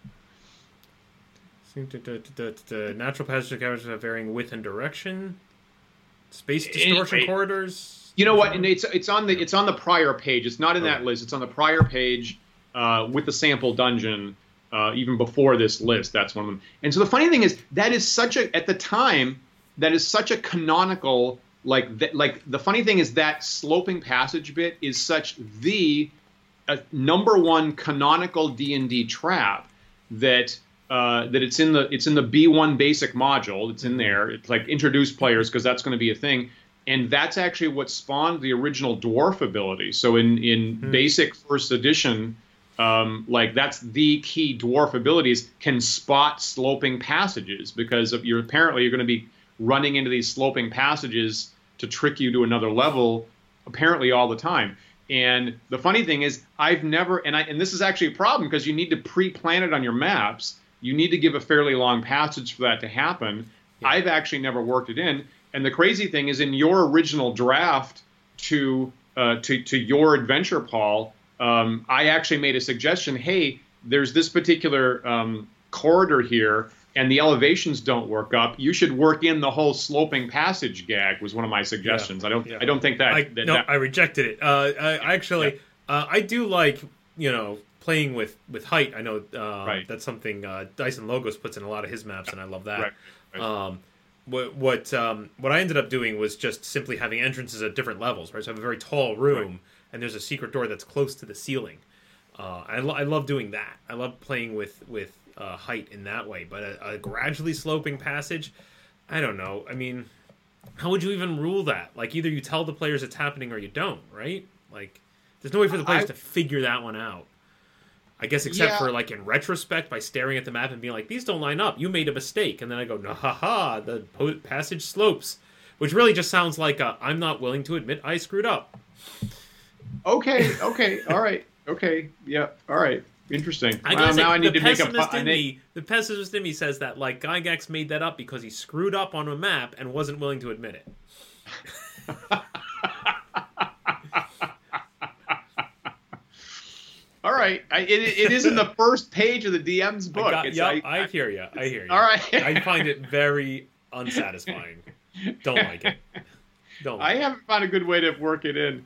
The natural passage of characters have varying width and direction. Space distortion corridors. You know what? And it's on the prior page. It's not in that list. It's on the prior page with the sample dungeon. Even before this list, that's one of them. And so the funny thing is, that is at the time, that is such a canonical, like the funny thing is that sloping passage bit is such the number one canonical D&D trap that it's in the B1 basic module. It's in there. It's like introduce players because that's going to be a thing. And that's actually what spawned the original dwarf ability. So in basic first edition, that's the key dwarf abilities can spot sloping passages because you're going to be running into these sloping passages to trick you to another level apparently all the time. And the funny thing is I've never, and this is actually a problem because you need to pre-plan it on your maps. You need to give a fairly long passage for that to happen. Yeah. I've actually never worked it in. And the crazy thing is in your original draft to your adventure, Paul, I actually made a suggestion. Hey, there's this particular corridor here, and the elevations don't work up. You should work in the whole sloping passage gag. Was one of my suggestions. Yeah. I don't think that. I rejected it. I do like playing with height. I know that's something Dyson Logos puts in a lot of his maps, and I love that. Right. What I ended up doing was just simply having entrances at different levels. Right, so I have a very tall room. Right. And there's a secret door that's close to the ceiling. I love doing that. I love playing with height in that way. But a gradually sloping passage, I don't know. I mean, how would you even rule that? Like, either you tell the players it's happening or you don't, right? Like, there's no way for the players to figure that one out. I guess except for, like, in retrospect, by staring at the map and being like, these don't line up. You made a mistake. And then I go, no, ha, the passage slopes. Which really just sounds like I'm not willing to admit I screwed up. Okay, all right, okay, yeah, all right, interesting. Now I need to make the pessimist in me says that like Gygax made that up because he screwed up on a map and wasn't willing to admit it. All right, it is in the first page of the DM's book. I hear you. All right, I find it very unsatisfying. Don't like it. I haven't found a good way to work it in.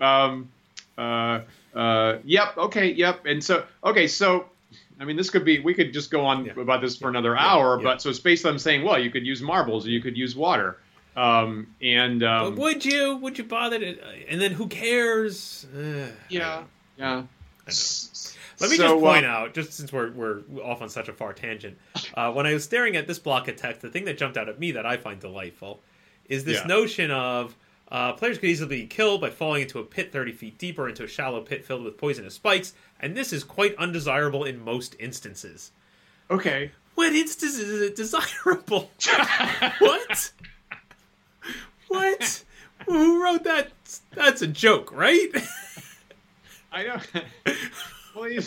Yep. And so, I mean, we could just go on about this for another hour, but so Space Lem's saying, well, you could use marbles or you could use water. But would you bother to, and then who cares? Yeah. Let me just point out, just since we're off on such a far tangent, when I was staring at this block of text, the thing that jumped out at me that I find delightful is this notion of players could easily be killed by falling into a pit 30 feet deep or into a shallow pit filled with poisonous spikes, and this is quite undesirable in most instances. Okay. What instance is it desirable? What? What? Who wrote that? That's a joke, right? I don't. Please.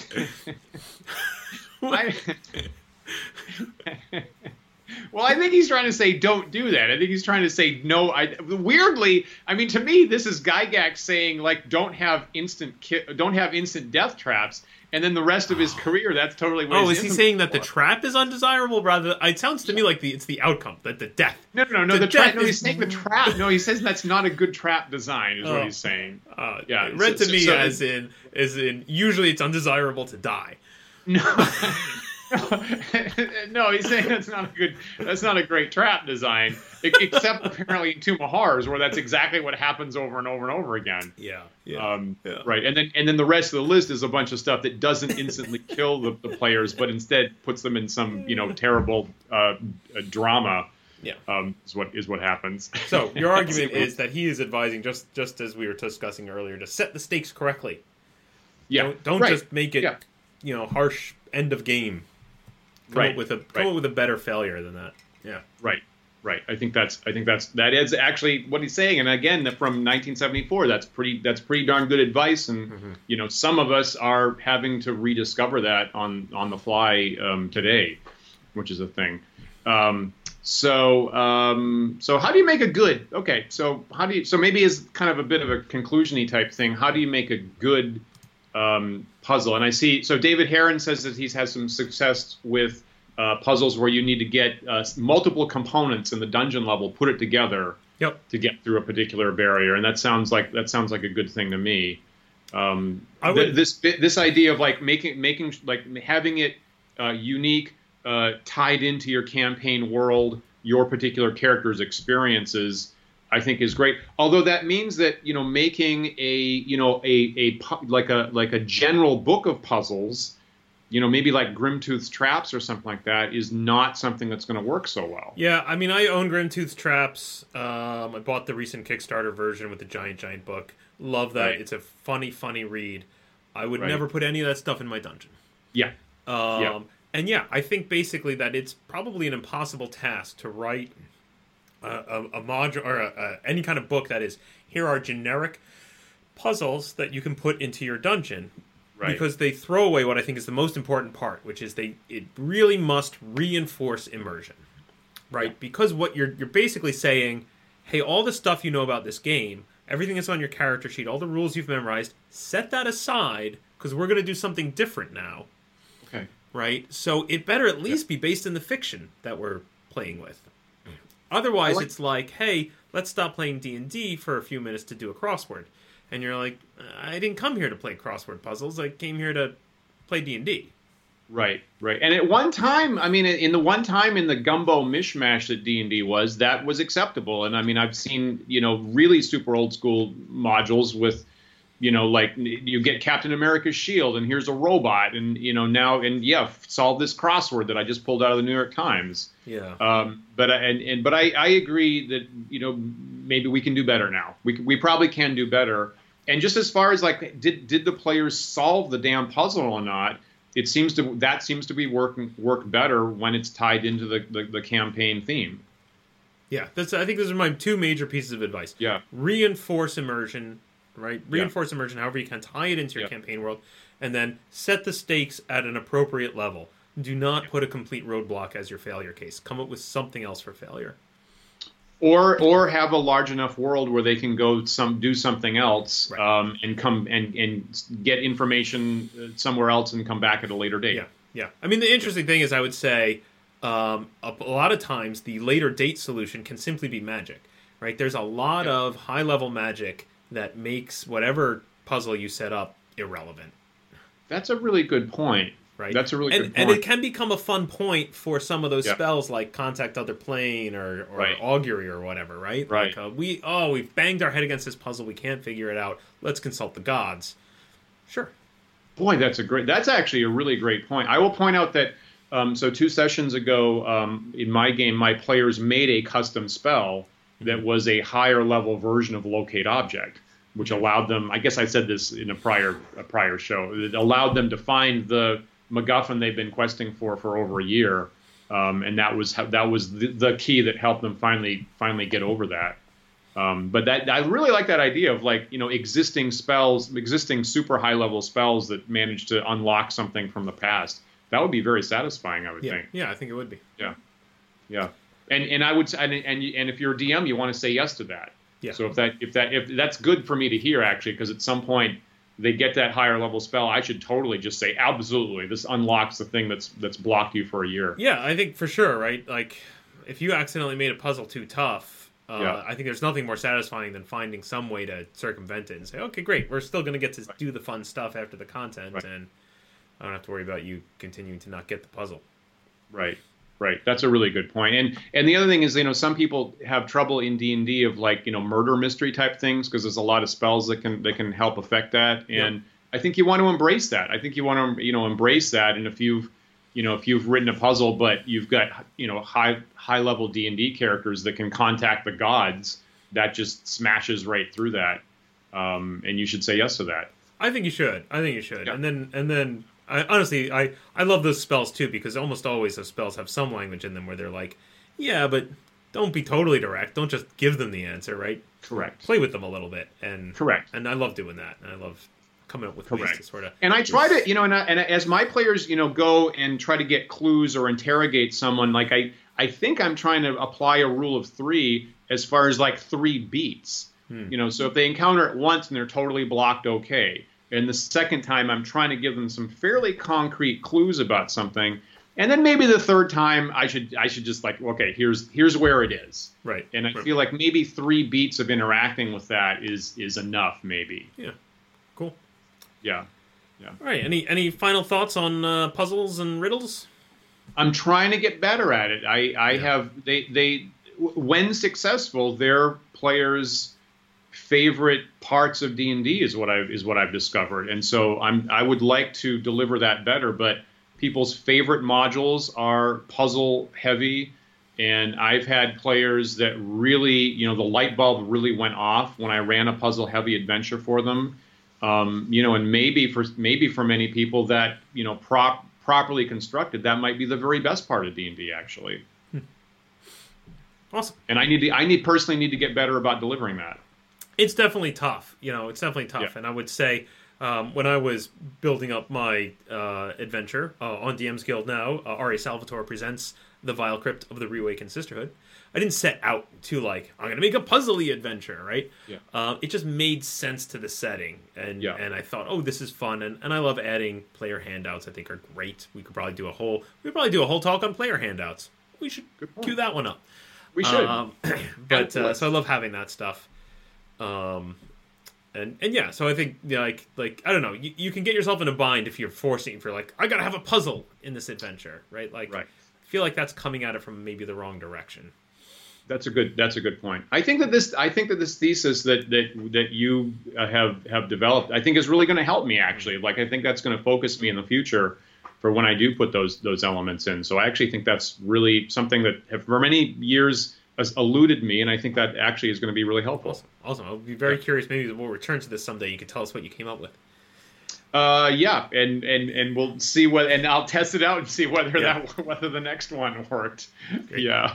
Well, I think he's trying to say don't do that. I think he's trying to say no. Weirdly, I mean, to me, this is Gygax saying like don't have instant death traps, and then the rest of his career, that's totally what. Oh, is he saying that the trap is undesirable? Rather, it sounds to me like it's the outcome, that the death. No. The trap. No, he's saying the trap. No, he says that's not a good trap design. Is what he's saying. Yeah, read to me as in usually it's undesirable to die. No. No, he's saying that's not a great trap design, except apparently in Tomb of Horrors, where that's exactly what happens over and over and over again. Yeah. Right, and then the rest of the list is a bunch of stuff that doesn't instantly kill the players, but instead puts them in some terrible drama. Yeah, is what happens. So your argument is that he is advising, just as we were discussing earlier, to set the stakes correctly. Yeah, don't just make it harsh end of game. Come up with a better failure than that. Yeah. Right. Right. I think that is actually what he's saying. And again, from 1974, that's pretty darn good advice. And some of us are having to rediscover that on the fly today, which is a thing. So how do you make a good? Okay. So maybe as kind of a bit of a conclusion-y type thing, how do you make a good puzzle? And I see. So David Heron says that he's had some success with puzzles where you need to get multiple components in the dungeon level, put it together to get through a particular barrier, and that sounds like a good thing to me. This idea of like making like having it unique, tied into your campaign world, your particular character's experiences, I think is great. Although that means that making a general book of puzzles, maybe like Grimtooth's Traps or something like that, is not something that's going to work so well. Yeah, I mean, I own Grimtooth's Traps. I bought the recent Kickstarter version with the giant book. Love that. Right. It's a funny read. I would never put any of that stuff in my dungeon. Yeah. And yeah, I think basically that it's probably an impossible task to write a module or any kind of book that is, here are generic puzzles that you can put into your dungeon. Right. Because they throw away what I think is the most important part, which is it really must reinforce immersion, right? Yeah. Because what you're basically saying, hey, all the stuff you know about this game, everything that's on your character sheet, all the rules you've memorized, set that aside because we're going to do something different now. Okay. Right? So it better at least be based in the fiction that we're playing with. Otherwise, it's like, hey, let's stop playing D&D for a few minutes to do a crossword. And you're like, I didn't come here to play crossword puzzles. I came here to play D&D. Right. And at one time, I mean, in the gumbo mishmash that D&D was, that was acceptable. And I mean, I've seen, really super old school modules with, like you get Captain America's shield and here's a robot and, solve this crossword that I just pulled out of the New York Times. Yeah. But I agree that, maybe we can do better now. We probably can do better. And just as far as like, did the players solve the damn puzzle or not? That seems to be work better when it's tied into the campaign theme. Yeah, I think those are my two major pieces of advice. Yeah. Reinforce immersion, right? Reinforce immersion however you can, tie it into your campaign world, and then set the stakes at an appropriate level. Do not put a complete roadblock as your failure case. Come up with something else for failure. Or have a large enough world where they can go do something else, and come and get information somewhere else and come back at a later date. Yeah. I mean, the interesting thing is, I would say a lot of times the later date solution can simply be magic, right? There's a lot of high level magic that makes whatever puzzle you set up irrelevant. That's a really good point. Right. That's a really good point. And it can become a fun point for some of those spells like Contact Other Plane or Augury or whatever, right? Right. Like, we've banged our head against this puzzle. We can't figure it out. Let's consult the gods. Sure. Boy, that's actually a really great point. I will point out that, so 2 sessions ago, in my game, my players made a custom spell that was a higher level version of Locate Object, which allowed them, I guess I said this in a prior show, it allowed them to find the MacGuffin they've been questing for over a year, and that was the key that helped them finally get over that. But that I really like that idea of like existing spells, existing super high level spells that manage to unlock something from the past. That would be very satisfying, I would think. Yeah, I think it would be. Yeah. And I would and if you're a DM, you want to say yes to that. Yeah. So if that's good for me to hear actually, because at some point they get that higher level spell, I should totally just say, absolutely, this unlocks the thing that's blocked you for a year. Yeah, I think for sure, right? Like, if you accidentally made a puzzle too tough, I think there's nothing more satisfying than finding some way to circumvent it and say, okay, great, we're still going to get to do the fun stuff after the content, and I don't have to worry about you continuing to not get the puzzle. Right. That's a really good point. And the other thing is, some people have trouble in D&D of like, murder mystery type things because there's a lot of spells that can help affect that. And I think you want to embrace that. I think you want to, embrace that. And if you've written a puzzle, but you've got, high level D&D characters that can contact the gods, that just smashes right through that. And you should say yes to that. I think you should. Yeah. And then honestly, I love those spells too, because almost always those spells have some language in them where they're like, yeah, but don't be totally direct. Don't just give them the answer, right? Correct. Play with them a little bit, and correct. And I love doing that. And I love coming up with correct. ways to sort of. And I try to, and as my players, go and try to get clues or interrogate someone, like I think I'm trying to apply a rule of 3 as far as like 3 beats. So if they encounter it once and they're totally blocked, okay. And the second time, I'm trying to give them some fairly concrete clues about something. And then maybe the third time, I should just like, okay, here's where it is. Right. And I feel like maybe 3 beats of interacting with that is enough, maybe. Yeah. Cool. Yeah. All right. Any final thoughts on puzzles and riddles? I'm trying to get better at it. I have they when successful, their players' favorite parts of D&D is what I've discovered, and so I would like to deliver that better. But people's favorite modules are puzzle heavy, and I've had players that really, the light bulb really went off when I ran a puzzle heavy adventure for them. And maybe for many people that properly constructed, that might be the very best part of D&D actually. Awesome. And I personally need to get better about delivering that. It's definitely tough. It's definitely tough. Yeah. And I would say when I was building up my adventure on DM's Guild now, R.A. Salvatore presents The Vile Crypt of the Reawakened Sisterhood. I didn't set out to I'm going to make a puzzle-y adventure, right? Yeah. It just made sense to the setting. And I thought, oh, this is fun. And I love adding player handouts. I think are great. We could probably do a whole talk on player handouts. We should cue that one up. We should. So I love having that stuff. And yeah, so I think like I don't know, you can get yourself in a bind if you're like, I gotta have a puzzle in this adventure, right? Like, right. I feel like that's coming at it from maybe the wrong direction. That's a good point. I think that this thesis that you have developed, I think is really going to help me actually. Like I think that's going to focus me in the future for when I do put those elements in. So I actually think that's really something that have for many years has eluded me, and I think that actually is going to be really helpful. Awesome. I'll be very curious. Maybe we'll return to this someday. You can tell us what you came up with. Yeah, and we'll see and I'll test it out and see whether the next one worked. Great. Yeah.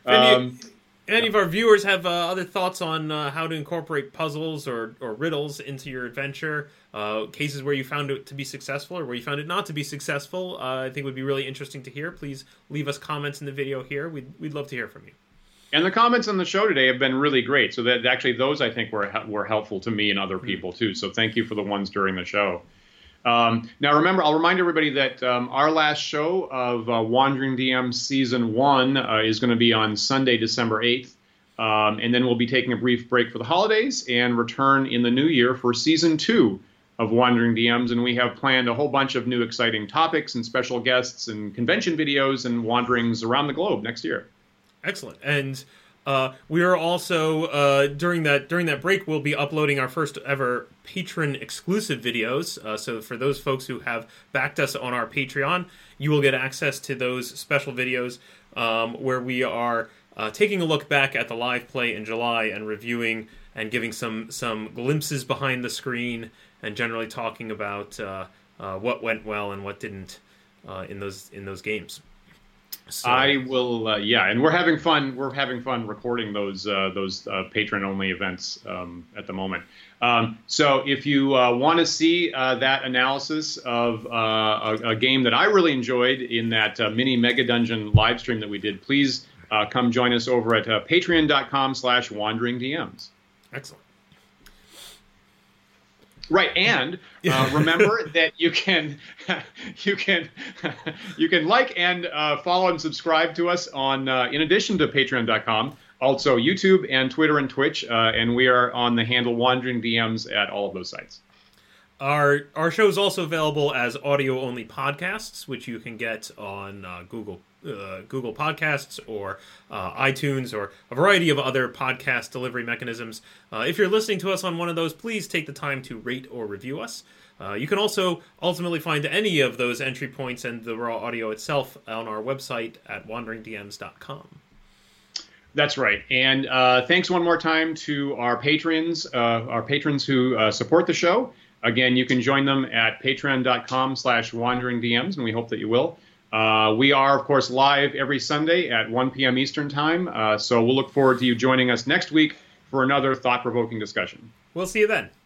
Any of our viewers have other thoughts on how to incorporate puzzles or riddles into your adventure? Cases where you found it to be successful or where you found it not to be successful? I think it would be really interesting to hear. Please leave us comments in the video here. We'd love to hear from you. And the comments on the show today have been really great. So that actually those I think were helpful to me and other people too. So thank you for the ones during the show. Now remember, I'll remind everybody that our last show of Wandering DM Season 1 is going to be on Sunday, December 8th. And then we'll be taking a brief break for the holidays and return in the new year for Season 2 of Wandering DMs. And we have planned a whole bunch of new exciting topics and special guests and convention videos and wanderings around the globe next year. Excellent. And we are also, during that break, we'll be uploading our first ever patron exclusive videos. So for those folks who have backed us on our Patreon, you will get access to those special videos where we are taking a look back at the live play in July and reviewing and giving some glimpses behind the screen and generally talking about what went well and what didn't in those games. So. I will, and we're having fun. We're having fun recording those patron-only events at the moment. So if you want to see that analysis of a game that I really enjoyed in that mini Mega Dungeon live stream that we did, please come join us over at patreon.com/wanderingdms. Excellent. Right, and remember that you can like and follow and subscribe to us on in addition to Patreon.com, also YouTube and Twitter and Twitch, and we are on the handle Wandering DMs at all of those sites. Our show is also available as audio only podcasts, which you can get on Google Podcasts or iTunes or a variety of other podcast delivery mechanisms. If you're listening to us on one of those, please take the time to rate or review us. You can also ultimately find any of those entry points and the raw audio itself on our website at wanderingdms.com. That's right. And thanks one more time to our patrons who support the show. Again, you can join them at patreon.com/wanderingdms, and we hope that you will. We are, of course, live every Sunday at 1 p.m. Eastern Time, so we'll look forward to you joining us next week for another thought-provoking discussion. We'll see you then.